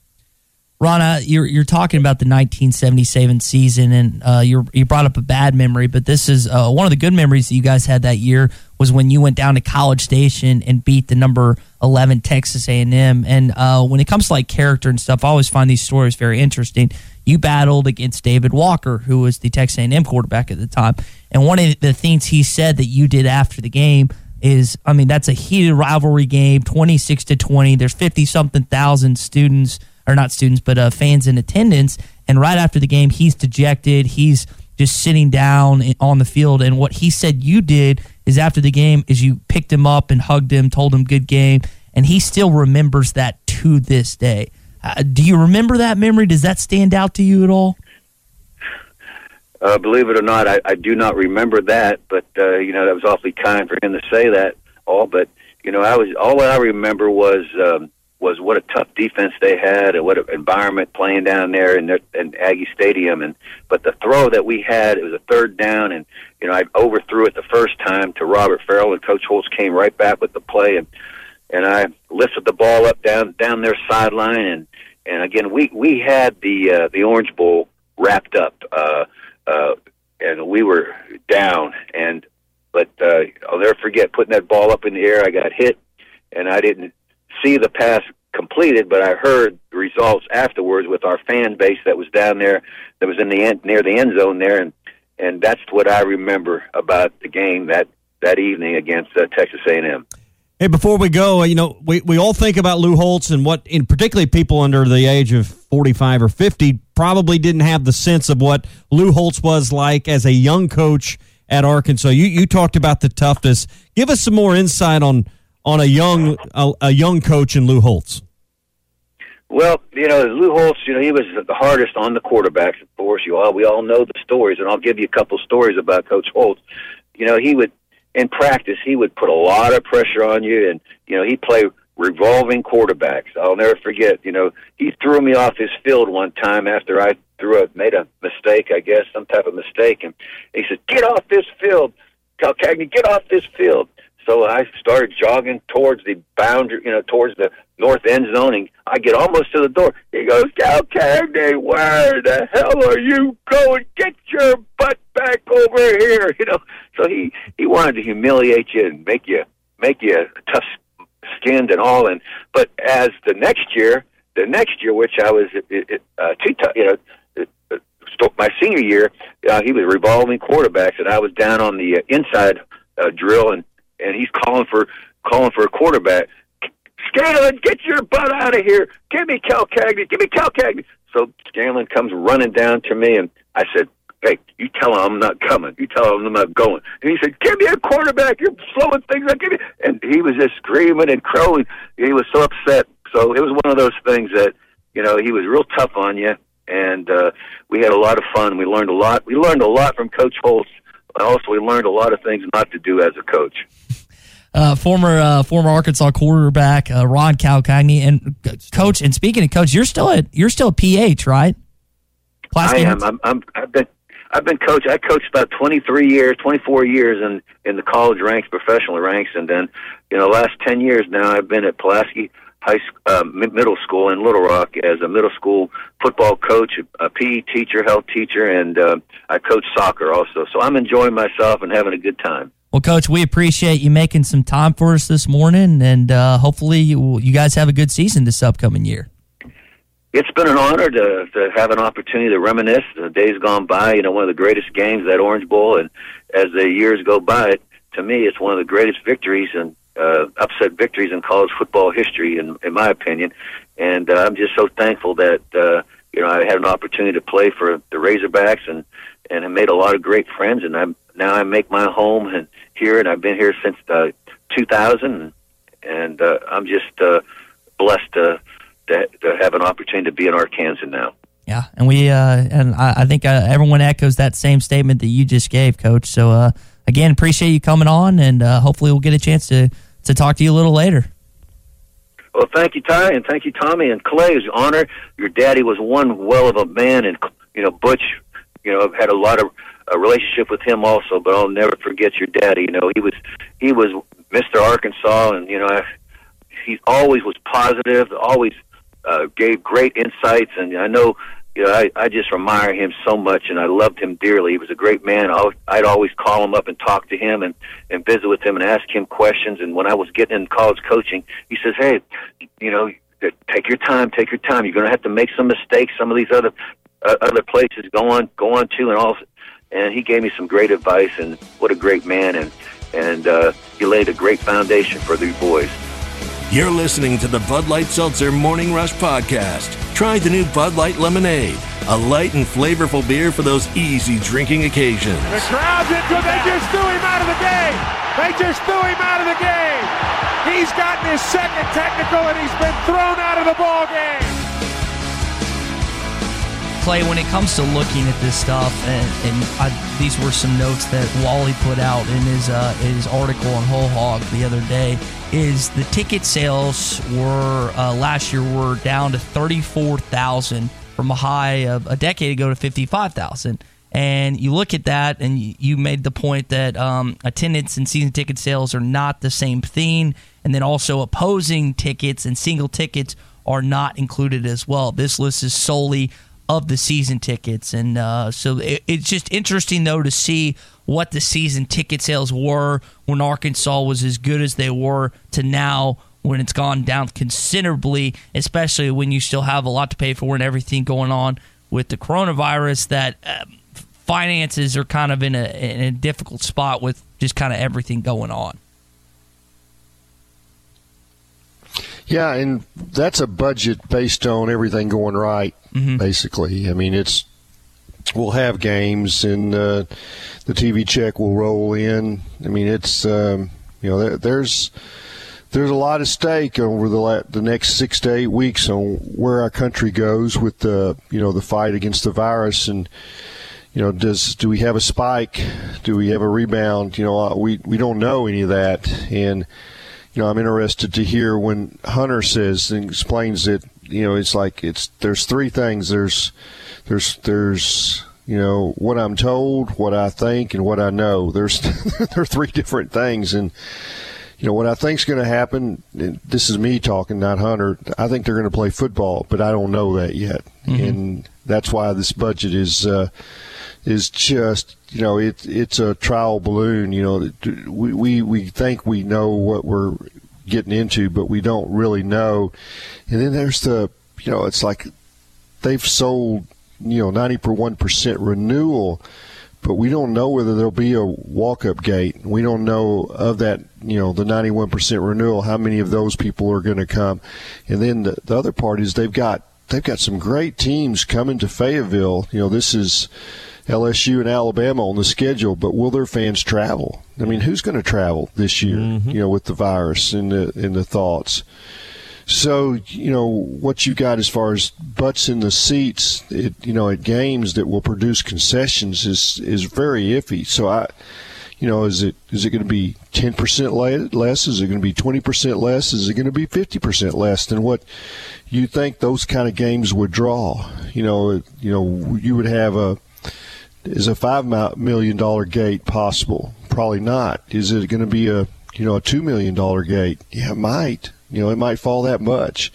I: Rana, you're you're talking about the nineteen seventy-seven season, and uh, you you brought up a bad memory, but this is uh, one of the good memories that you guys had that year was when you went down to College Station and beat the number eleven Texas A and M. And uh, when it comes to like character and stuff, I always find these stories very interesting. You battled against David Walker, who was the Texas A and M quarterback at the time, and one of the things he said that you did after the game is, I mean, that's a heated rivalry game, twenty-six to twenty. There's fifty something thousand students. Or not students, but uh, fans in attendance. And right after the game, he's dejected. He's just sitting down on the field. And what he said you did is after the game is you picked him up and hugged him, told him good game. And he still remembers that to this day. Uh, do you remember that memory? Does that stand out to you at all?
J: Uh, believe it or not, I, I do not remember that. But, uh, you know, that was awfully kind for him to say that all. But, you know, I was all I remember was um, – was what a tough defense they had and what an environment playing down there in, their, in Aggie Stadium. And but the throw that we had, it was a third down, and you know I overthrew it the first time to Robert Farrell, and Coach Holtz came right back with the play, and and I lifted the ball up down down their sideline, and and again we we had the uh, the Orange Bowl wrapped up, uh, uh, and we were down, and But uh, I'll never forget putting that ball up in the air. I got hit, and I didn't see the pass completed, but I heard the results afterwards with our fan base that was down there, that was in the end, near the end zone there, and and that's what I remember about the game that that evening against uh, Texas A and M.
H: Hey, before we go, you know, we, we all think about Lou Holtz, and what, in particularly people under the age of forty-five or fifty probably didn't have the sense of what Lou Holtz was like as a young coach at Arkansas. You you talked about the toughness. Give us some more insight on on a young a, a young coach in Lou Holtz.
J: Well, you know, Lou Holtz, you know, he was the hardest on the quarterbacks, of course. You all we all know the stories, and I'll give you a couple stories about Coach Holtz. You know, he would in practice he would put a lot of pressure on you, and you know, he'd play revolving quarterbacks. I'll never forget, you know, he threw me off his field one time after I threw a made a mistake, I guess, some type of mistake, and he said, "Get off this field, Calcagney, get off this field." So I started jogging towards the boundary, you know, towards the north end zone, and I get almost to the door. He goes, "Calcagney, where the hell are you going? Get your butt back over here!" You know, so he he wanted to humiliate you and make you make you tough skinned and all. And but as the next year, the next year, which I was uh, too tough, you know. My senior year, uh, he was revolving quarterbacks, and I was down on the uh, inside uh, drill, and, and he's calling for calling for a quarterback. "Scanlon, get your butt out of here! Give me Calcagney! Give me Calcagney!" So Scanlon comes running down to me, and I said, "Hey, you tell him I'm not coming. You tell him I'm not going." And he said, "Give me a quarterback! You're slowing things up. Give me!" And he was just screaming and crowing. He was so upset. So it was one of those things that, you know, he was real tough on you. And uh, we had a lot of fun. We learned a lot. We learned a lot from Coach Holtz. Also, we learned a lot of things not to do as a coach.
I: Uh, former uh, former Arkansas quarterback uh, Ron Calcagney, and uh, coach. And speaking of coach, you're still at you're still a P H, right?
J: Plastic I am. I'm, I'm. I've been. I've been coach. I coached about twenty-three years, twenty-four years in in the college ranks, professional ranks, and then, you know, last ten years now I've been at Pulaski High uh, Middle School in Little Rock as a middle school football coach, a P E teacher, health teacher, and uh, I coach soccer also. So I'm enjoying myself and having a good time.
I: Well, Coach, we appreciate you making some time for us this morning, and uh, hopefully you, you guys have a good season this upcoming year.
J: It's been an honor to, to have an opportunity to reminisce the days gone by. You know, one of the greatest games, that Orange Bowl, and as the years go by, to me, it's one of the greatest victories and uh, upset victories in college football history, in, in my opinion. And uh, I'm just so thankful that uh, you know I had an opportunity to play for the Razorbacks, and and I made a lot of great friends. And I'm now I make my home and here, and I've been here since uh, two thousand, and uh, I'm just uh, blessed to, to to have an opportunity to be in Arkansas now.
I: Yeah, and we uh, and I, I think uh, everyone echoes that same statement that you just gave, Coach. So uh, again, appreciate you coming on, and uh, hopefully we'll get a chance to to talk to you a little later.
J: Well, thank you, Ty, and thank you, Tommy, and Clay. It was an honor. Your daddy was one well of a man, and you know Butch. You know, I've had a lot of a relationship with him also, but I'll never forget your daddy. You know, he was he was Mister Arkansas, and you know, I, he always was positive, always uh, gave great insights, and I know, you know, I, I just admire him so much, and I loved him dearly. He was a great man. I, I'd always call him up and talk to him and, and visit with him and ask him questions. And when I was getting in college coaching, he says, "Hey, you know, take your time, take your time. You're going to have to make some mistakes. Some of these other uh, other places go on, go on to, and all." And he gave me some great advice, and what a great man, and and uh, he laid a great foundation for these boys.
C: You're listening to the Bud Light Seltzer Morning Rush Podcast. Try the new Bud Light Lemonade, a light and flavorful beer for those easy drinking occasions.
E: The crowd's into it. They just threw him out of the game. They just threw him out of the game. He's gotten his second technical, and he's been thrown out of the ball game.
I: Clay, when it comes to looking at this stuff, and, and I, these were some notes that Wally put out in his uh, his article on Whole Hog the other day, is the ticket sales were uh, last year were down to thirty-four thousand from a high of a decade ago to fifty-five thousand. And you look at that, and you made the point that um, attendance and season ticket sales are not the same thing, and then also opposing tickets and single tickets are not included as well. This list is solely of the season tickets. And uh, so it, it's just interesting, though, to see what the season ticket sales were when Arkansas was as good as they were to now when it's gone down considerably, especially when you still have a lot to pay for and everything going on with the coronavirus, that um, finances are kind of in a, in a difficult spot with just kind of everything going on.
K: Yeah, and that's a budget based on everything going right, mm-hmm. basically. I mean, it's we'll have games, and uh, the T V check will roll in. I mean, it's um, you know, there, there's there's a lot at stake over the la- the next six to eight weeks on where our country goes with the you know the fight against the virus, and you know, does do we have a spike? Do we have a rebound? You know, we we don't know any of that, and you know, I'm interested to hear when Hunter says and explains it. You know, it's like it's there's three things. There's there's there's you know what I'm told, what I think, and what I know. There's there are three different things, and you know what I think's going to happen. This is me talking, not Hunter. I think they're going to play football, but I don't know that yet, mm-hmm. and that's why this budget is uh, is just. You know, it, it's a trial balloon. You know, we, we, we think we know what we're getting into, but we don't really know. And then there's the, you know, it's like they've sold, you know, ninety-one percent renewal, but we don't know whether there'll be a walk-up gate. We don't know of that, you know, the ninety-one percent renewal, how many of those people are going to come. And then the, the other part is they've got they've got some great teams coming to Fayetteville. You know, this is L S U and Alabama on the schedule, but will their fans travel? I mean, who's going to travel this year, mm-hmm. you know, with the virus and the, and the thoughts? So, you know, what you got as far as butts in the seats, it, you know, at games that will produce concessions is, is very iffy. So, I, you know, is it is it going to be ten percent less? Is it going to be twenty percent less? Is it going to be fifty percent less than what you think those kind of games would draw? You know, you know, you would have a, is a five million dollars gate possible? Probably not. Is it going to be a, you know, a two million dollars gate? Yeah, it might. You know, it might fall that much.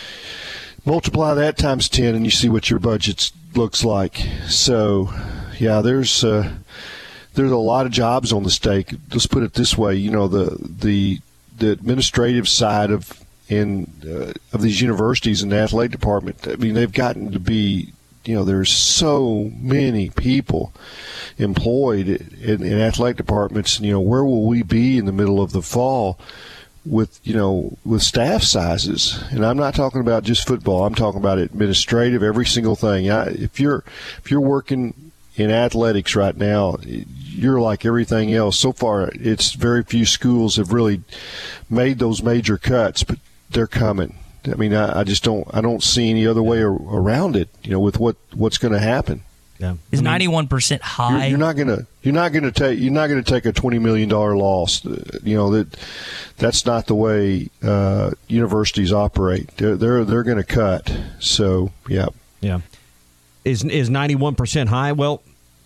K: Multiply that times ten and you see what your budget looks like. So, yeah, there's uh, there's a lot of jobs on the stake. Let's put it this way. You know, the the, the administrative side of in uh, of these universities and the athletic department, I mean, they've gotten to be, you know, there's so many people employed in, in athletic departments. And, you know, where will we be in the middle of the fall with, you know, with staff sizes? And I'm not talking about just football. I'm talking about administrative, every single thing. I, if you're if you're working in athletics right now, you're like everything else. So far, it's very few schools have really made those major cuts, but they're coming. I mean, I, I just don't. I don't see any other way ar- around it. You know, with what, what's going to happen.
H: Yeah,
I: is ninety-one percent high?
K: You're, you're not going to. You're not going to take. You're not going to take a twenty million dollar loss. You know that. That's not the way uh, universities operate. They're they're, they're going to cut. So yeah.
H: Yeah. Is is ninety-one percent high? Well,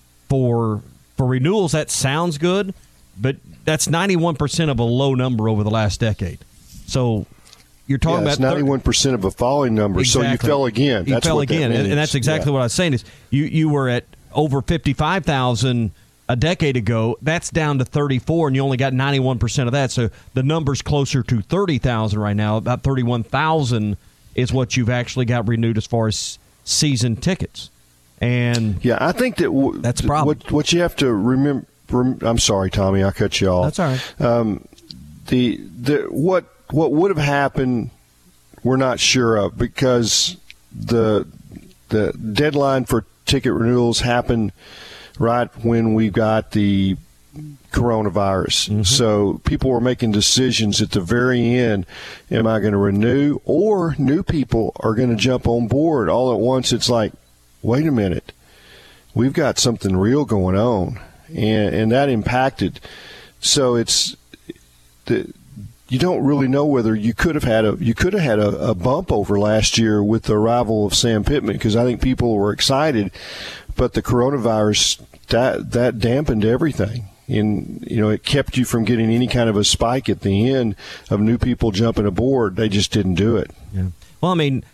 H: for for renewals, that sounds good, but that's ninety-one percent of a low number over the last decade. So. You're talking
K: yeah,
H: about
K: ninety-one percent of a falling number,
H: exactly.
K: So you fell again.
H: You
K: that's
H: fell
K: what
H: again,
K: that
H: and, and that's exactly
K: yeah.
H: what I was saying. Is you, you were at over fifty-five thousand a decade ago. That's down to thirty-four, and you only got ninety-one percent of that. So the number's closer to thirty thousand right now. About thirty-one thousand is what you've actually got renewed as far as season tickets. And
K: yeah, I think that w-
H: that's a problem.
K: What, what you have to remember. Rem- I'm sorry, Tommy, I cut you off.
H: That's all right.
K: Um, the the what. What would have happened, we're not sure of, because the the deadline for ticket renewals happened right when we got the coronavirus. Mm-hmm. So people were making decisions at the very end. Am I going to renew? Or new people are going to jump on board all at once. It's like, wait a minute, we've got something real going on. And, and that impacted. So it's the you don't really know whether you could have had a you could have had a, a bump over last year with the arrival of Sam Pittman, because I think people were excited, but the coronavirus that that dampened everything, and you know it kept you from getting any kind of a spike at the end of new people jumping aboard. They just didn't do it.
H: Yeah. Well, I mean,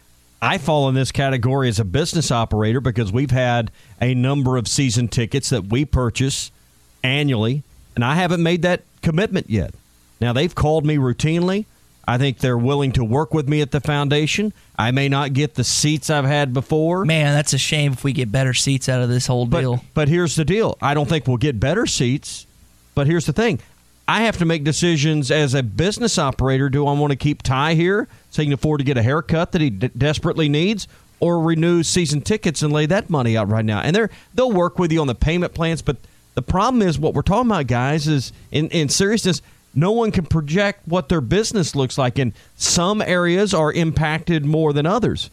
H: I fall in this category as a business operator because we've had a number of season tickets that we purchase annually, and I haven't made that commitment yet. Now, they've called me routinely. I think they're willing to work with me at the foundation. I may not get the seats I've had before.
I: Man, that's a shame if we get better seats out of this whole deal.
H: But, but here's the deal. I don't think we'll get better seats, but here's the thing. I have to make decisions as a business operator. Do I want to keep Ty here so he can afford to get a haircut that he d- desperately needs, or renew season tickets and lay that money out right now? And they're, they'll work with you on the payment plans, but the problem is what we're talking about, guys, is in, in seriousness, no one can project what their business looks like, and some areas are impacted more than others.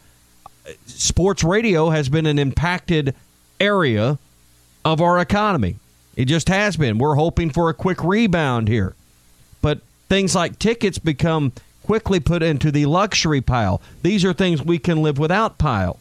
H: Sports radio has been an impacted area of our economy. It just has been. We're hoping for a quick rebound here. But things like tickets become quickly put into the luxury pile. These are things we can live without pile.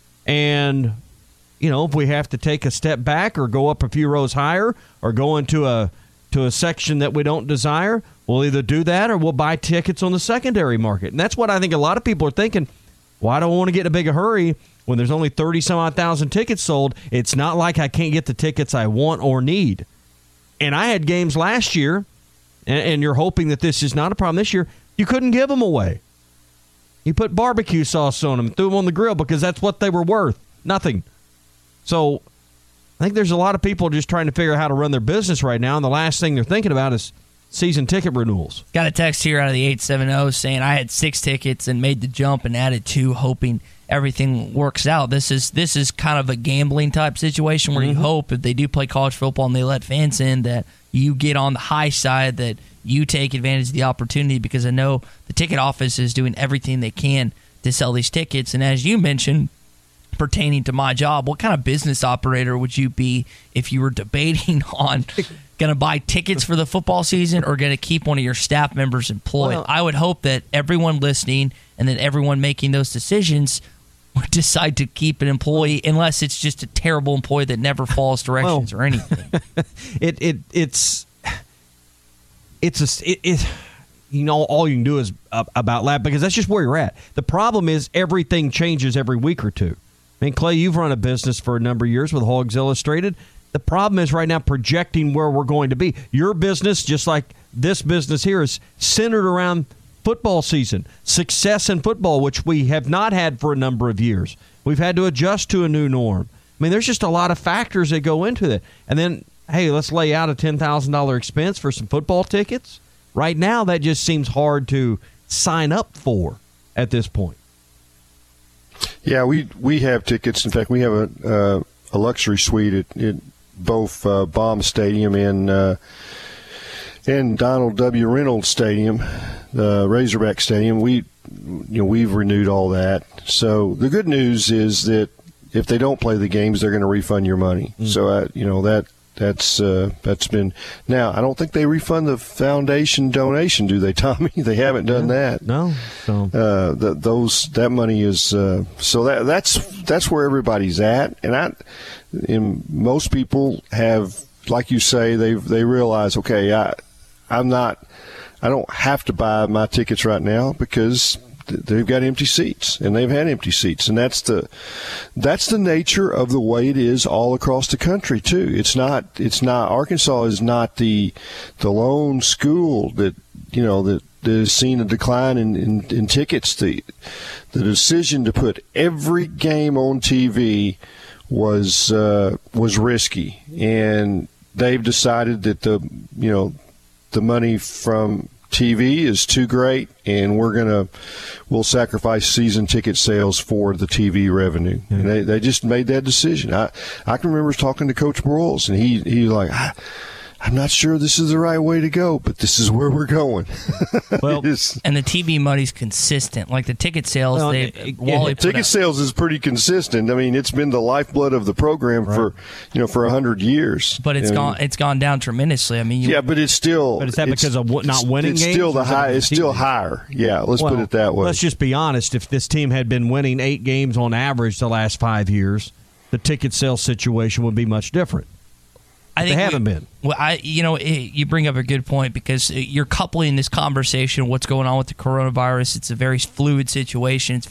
H: And, you know, if we have to take a step back or go up a few rows higher or go into a to a section that we don't desire, we'll either do that or we'll buy tickets on the secondary market. And that's what I think a lot of people are thinking. Why do I want to get in a big hurry when there's only thirty some odd thousand tickets sold? It's not like I can't get the tickets I want or need. And I had games last year, and, and you're hoping that this is not a problem this year. You couldn't give them away. You put barbecue sauce on them, threw them on the grill because that's what they were worth. Nothing. So I think there's a lot of people just trying to figure out how to run their business right now, and the last thing they're thinking about is season ticket renewals.
I: Got a text here out of the eight seven zero saying I had six tickets and made the jump and added two, hoping everything works out. This is this is kind of a gambling type situation where mm-hmm. you hope if they do play college football and they let fans in that you get on the high side, that you take advantage of the opportunity, because I know the ticket office is doing everything they can to sell these tickets. And as you mentioned, pertaining to my job, what kind of business operator would you be if you were debating on going to buy tickets for the football season or going to keep one of your staff members employed? Well, I would hope that everyone listening and that everyone making those decisions would decide to keep an employee, unless it's just a terrible employee that never follows directions well, or anything.
H: it it it's it's a it, it you know all you can do is uh, about that, because that's just where you're at. The problem is everything changes every week or two. I mean, Clay, you've run a business for a number of years with Hogs Illustrated. The problem is right now projecting where we're going to be. Your business, just like this business here, is centered around football season, success in football, which we have not had for a number of years. We've had to adjust to a new norm. I mean, there's just a lot of factors that go into it. And then, hey, let's lay out a ten thousand dollars expense for some football tickets. Right now, that just seems hard to sign up for at this point.
K: Yeah, we we have tickets. In fact, we have a uh, a luxury suite at, at both uh, Baum Stadium and uh, and Donald W. Reynolds Stadium, the uh, Razorback Stadium. We you know we've renewed all that. So the good news is that if they don't play the games, they're going to refund your money. Mm-hmm. So uh, you know that that's uh, that's been now. I don't think they refund the foundation donation, do they, Tommy? They haven't done
H: yeah,
K: that.
H: No. So
K: uh, the, those that money is uh, so that that's that's where everybody's at, and I and most people have, like you say, they they realize, okay, I I'm not I don't have to buy my tickets right now because they've got empty seats, and they've had empty seats, and that's the that's the nature of the way it is all across the country too. It's not it's not Arkansas is not the the lone school that you know that, that has seen a decline in, in, in tickets. The the decision to put every game on T V was uh, was risky, and they've decided that the you know the money from T V is too great, and we're gonna we'll sacrifice season ticket sales for the T V revenue. Yeah. And they they just made that decision. I I can remember talking to Coach Broyles, and he he was like, I, I'm not sure this is the right way to go, but this is where we're going.
I: Well, and the T V money's consistent. Like the ticket sales, well, they
K: yeah, Wally ticket sales is pretty consistent. I mean, it's been the lifeblood of the program right. for you know for a hundred years.
I: But it's and, gone it's gone down tremendously. I mean, you,
K: yeah, but it's still.
H: But is that because of not winning
K: it's
H: games?
K: Still the high. It's still higher. Yeah, let's
H: well,
K: put it that way.
H: Let's just be honest. If this team had been winning eight games on average the last five years, the ticket sales situation would be much different. I think they haven't we, been.
I: Well, I, you know, it, you bring up a good point because you're coupling this conversation, what's going on with the coronavirus. It's a very fluid situation. It's very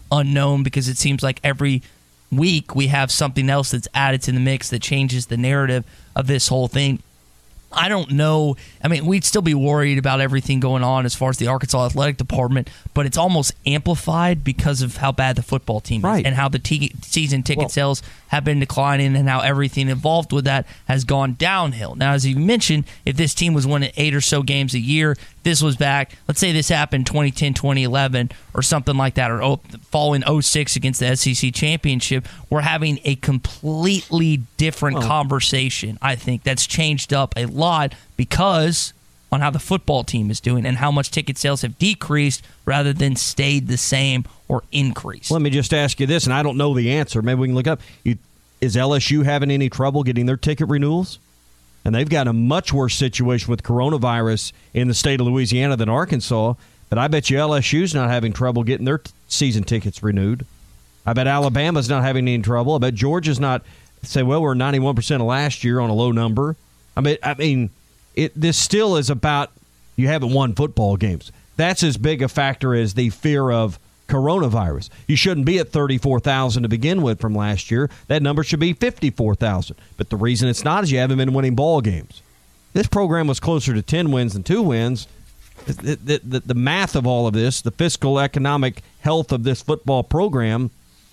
I: unknown because it seems like every week we have something else that's added to the mix that changes the narrative of this whole thing. I don't know. I mean, we'd still be worried about everything going on as far as the Arkansas athletic department, but it's almost amplified because of how bad the football team is
H: right.
I: and how the t- season ticket
H: well,
I: sales have been declining and how everything involved with that has gone downhill. Now, as you mentioned, if this team was winning eight or so games a year, this was back, let's say this happened twenty ten, twenty eleven or something like that, or oh, following oh six against the S E C championship, we're having a completely different
H: well,
I: conversation, I think, that's changed up a lot because on how the football team is doing and how much ticket sales have decreased rather than stayed the same or increased.
H: Let me just ask you this, and I don't know the answer. Maybe we can look up. You, is L S U having any trouble getting their ticket renewals? And they've got a much worse situation with coronavirus in the state of Louisiana than Arkansas. But I bet you L S U's not having trouble getting their t- season tickets renewed. I bet Alabama's not having any trouble. I bet Georgia's not. Say, well, we're ninety-one percent of last year on a low number. I mean, I mean, it. This still is about you haven't won football games. That's as big a factor as the fear of coronavirus. You shouldn't be at thirty-four thousand to begin with from last year. That number should be fifty-four thousand. But the reason it's not is you haven't been winning ball games. This program was closer to ten wins than two wins. The, the, the, the math of all of this, the fiscal economic health of this football program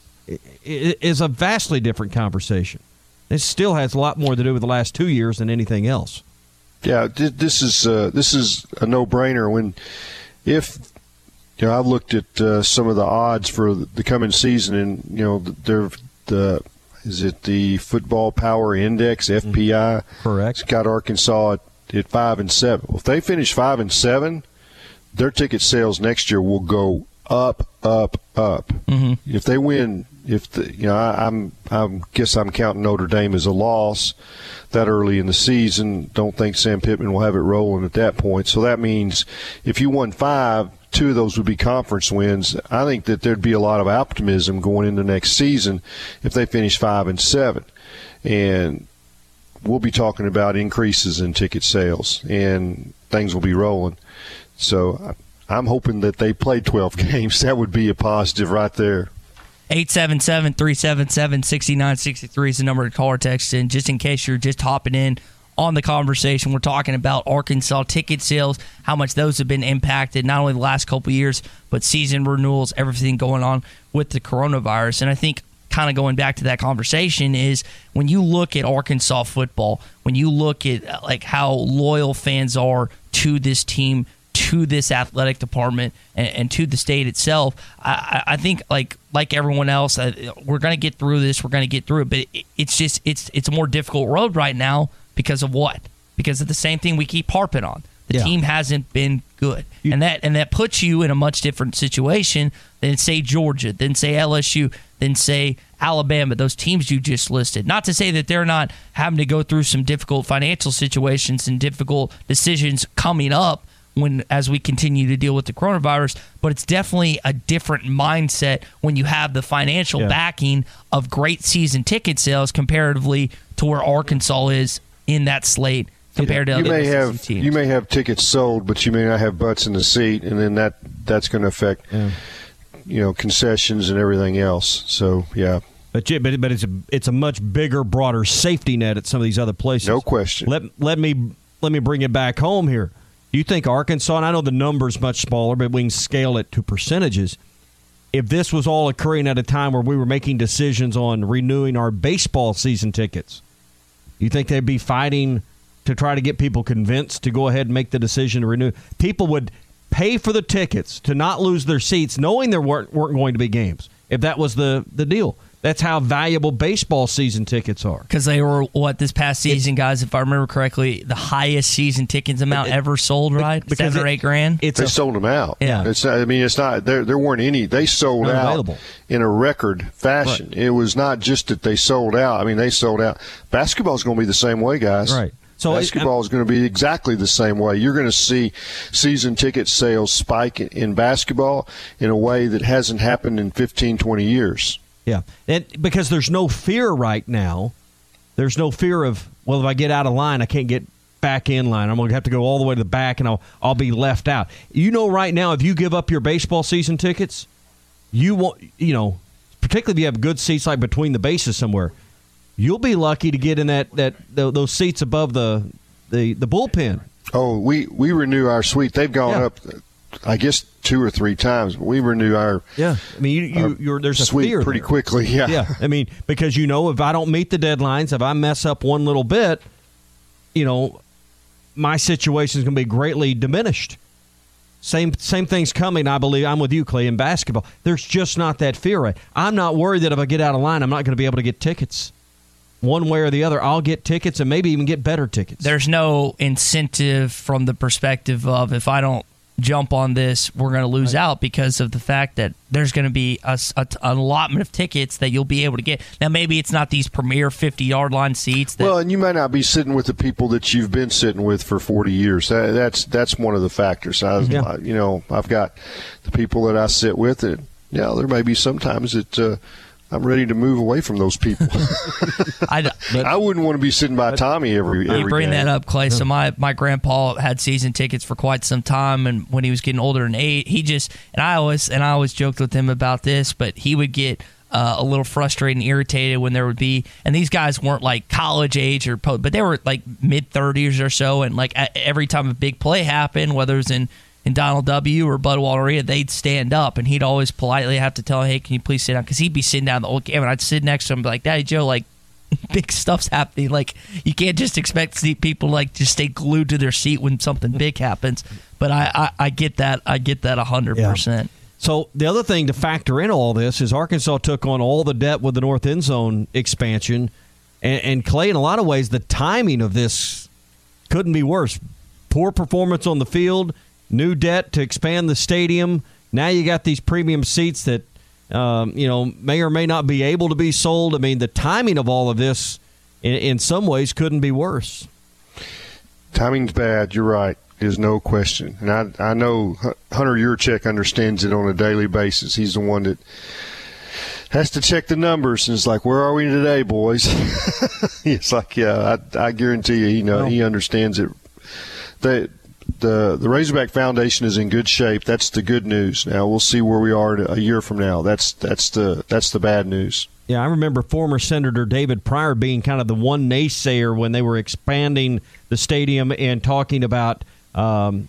H: is a vastly different conversation. This still has a lot more to do with the last two years than anything else.
K: Yeah, this is uh, this is a no-brainer. When if you know, I've looked at uh, some of the odds for the coming season, and you know, they're the is it the Football Power Index (F P I)?
H: Correct.
K: It's got Arkansas at, at five and seven. Well, if they finish five and seven, their ticket sales next year will go up, up, up.
I: Mm-hmm.
K: If they win, if the, you know, I, I'm, I guess I'm counting Notre Dame as a loss that early in the season. Don't think Sam Pittman will have it rolling at that point. So that means if you won five, two of those would be conference wins. I think that there'd be a lot of optimism going into next season if they finish five and seven, and we'll be talking about increases in ticket sales and things will be rolling. So I'm hoping that they play twelve games. That would be a positive right there.
I: eight seven seven, three seven seven, six nine six three is the number to call or text in. Just in case you're just hopping in on the conversation, we're talking about Arkansas ticket sales, how much those have been impacted, not only the last couple of years, but season renewals, everything going on with the coronavirus. And I think kind of going back to that conversation is when you look at Arkansas football, when you look at like how loyal fans are to this team, to this athletic department, and, and to the state itself, I, I think like like everyone else, I, we're going to get through this. We're going to get through it, but it, it's just it's it's a more difficult road right now because of what? Because of the same thing we keep harping on. The
H: yeah.
I: team hasn't been good, you, and that and that puts you in a much different situation than say Georgia, than say L S U, than say Alabama. Those teams you just listed. Not to say that they're not having to go through some difficult financial situations and difficult decisions coming up when as we continue to deal with the coronavirus, but it's definitely a different mindset when you have the financial
H: yeah.
I: backing of great season ticket sales comparatively to where Arkansas is in that slate compared
K: yeah.
I: to
K: you
I: other
K: may
I: S E C
K: have
I: teams.
K: You may have tickets sold, but you may not have butts in the seat, and then that that's going to affect
H: yeah.
K: you know concessions and everything else. So yeah.
H: But but but it's a it's a much bigger, broader safety net at some of these other places.
K: No question.
H: Let let me let me bring it back home here. Do you think Arkansas, and I know the number's much smaller, but we can scale it to percentages. If this was all occurring at a time where we were making decisions on renewing our baseball season tickets, you think they'd be fighting to try to get people convinced to go ahead and make the decision to renew? People would pay for the tickets to not lose their seats, knowing there weren't, weren't going to be games, if that was the, the deal. That's how valuable baseball season tickets are.
I: Because they were, what, this past season, guys, if I remember correctly, the highest season tickets amount it, ever sold, right? Seven or eight grand?
K: It's they a, sold them out.
I: Yeah.
K: It's not, I mean, it's not, there There weren't any. They sold out
H: available.
K: in a record fashion. Right. It was not just that they sold out. I mean, they sold out. Basketball is going to be the same way, guys.
H: Right. So
K: basketball is going to be exactly the same way. You're going to see season ticket sales spike in, in basketball in a way that hasn't happened in fifteen, twenty years.
H: Yeah, and because there's no fear right now. There's no fear of, well, if I get out of line, I can't get back in line. I'm going to have to go all the way to the back, and I'll I'll be left out. You know right now, if you give up your baseball season tickets, you want, you know, particularly if you have good seats like between the bases somewhere, you'll be lucky to get in that, that those seats above the the, the bullpen.
K: Oh, we, we renew our suite. They've gone
H: yeah.
K: up, I guess, two or three times. We renew our
H: yeah. I mean, you, you you're there's a
K: suite
H: fear
K: pretty
H: there.
K: quickly. Yeah,
H: yeah. I mean, because you know, if I don't meet the deadlines, if I mess up one little bit, you know, my situation is going to be greatly diminished. Same same thing's coming, I believe. I'm with you, Clay, in basketball. There's just not that fear. Right? I'm not worried that if I get out of line, I'm not going to be able to get tickets. One way or the other, I'll get tickets and maybe even get better tickets.
I: There's no incentive from the perspective of if I don't jump on this, we're going to lose right. out because of the fact that there's going to be a, a, an allotment of tickets that you'll be able to get. Now, maybe it's not these premier fifty-yard line seats. That,
K: well, and you might not be sitting with the people that you've been sitting with for forty years. That, that's that's one of the factors. I, yeah. You know, I've got the people that I sit with, and yeah, there may be sometimes that uh, I'm ready to move away from those people.
I: I, but,
K: I wouldn't want to be sitting by Tommy every, every
I: You bring
K: game.
I: that up, Clay. So my, my grandpa had season tickets for quite some time, and when he was getting older than eight, he just and I always and I always joked with him about this, but he would get uh, a little frustrated and irritated when there would be, and these guys weren't like college age or post, but they were like mid thirties or so, and like every time a big play happened, whether it was in in Donald W. or Bud Walter Arena, they'd stand up, and he'd always politely have to tell him, hey, can you please sit down? Because he'd be sitting down the whole game, and I'd sit next to him and be like, Daddy Joe, like, big stuff's happening. Like, you can't just expect to see people, like, just stay glued to their seat when something big happens. But I, I, I get that. I get that one hundred percent.
H: Yeah. So the other thing to factor in all this is Arkansas took on all the debt with the North End Zone expansion, and, and Clay, in a lot of ways, the timing of this couldn't be worse. Poor performance on the field, new debt to expand the stadium. Now you got these premium seats that, um, you know, may or may not be able to be sold. I mean, the timing of all of this, in, in some ways, couldn't be worse.
K: Timing's bad. You're right. There's no question. And I, I know Hunter Yurchek understands it on a daily basis. He's the one that has to check the numbers and it's like, where are we today, boys? It's like, yeah, I, I guarantee you, you know, well, he understands it. They, The the Razorback Foundation is in good shape. That's the good news. Now we'll see where we are a year from now. That's that's the that's the bad news.
H: Yeah, I remember former Senator David Pryor being kind of the one naysayer when they were expanding the stadium and talking about um,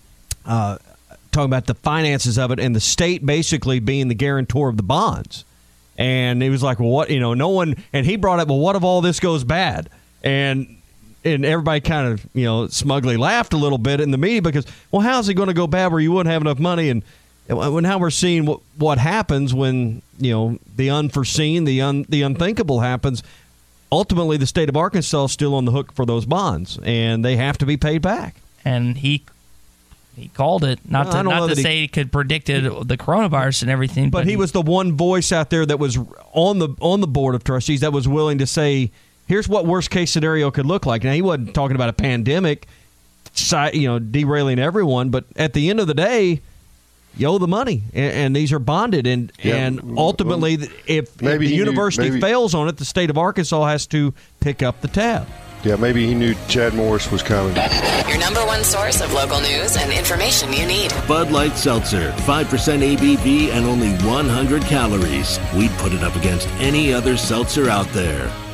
H: uh, talking about the finances of it, and the state basically being the guarantor of the bonds. And he was like, well, what, you know, no one, and he brought up, well, what if all this goes bad? And And everybody kind of, you know, smugly laughed a little bit in the media because, well, how's it going to go bad where you wouldn't have enough money? And when now we're seeing what, what happens when, you know, the unforeseen, the un, the unthinkable happens. Ultimately, the state of Arkansas is still on the hook for those bonds, and they have to be paid back.
I: And he he called it, not well, to, not to say he, he could predict it, the coronavirus and everything.
H: But, but he, he was the one voice out there that was on the on the board of trustees that was willing to say, here's what worst-case scenario could look like. Now, he wasn't talking about a pandemic, you know, derailing everyone, but at the end of the day, you owe the money, and, and these are bonded. And, yeah. and ultimately, if, if the university knew, fails on it, the state of Arkansas has to pick up the tab.
K: Yeah, maybe he knew Chad Morris was coming.
L: Your number one source of local news and information you need.
C: Bud Light Seltzer, five percent A B V and only one hundred calories. We'd put it up against any other seltzer out there.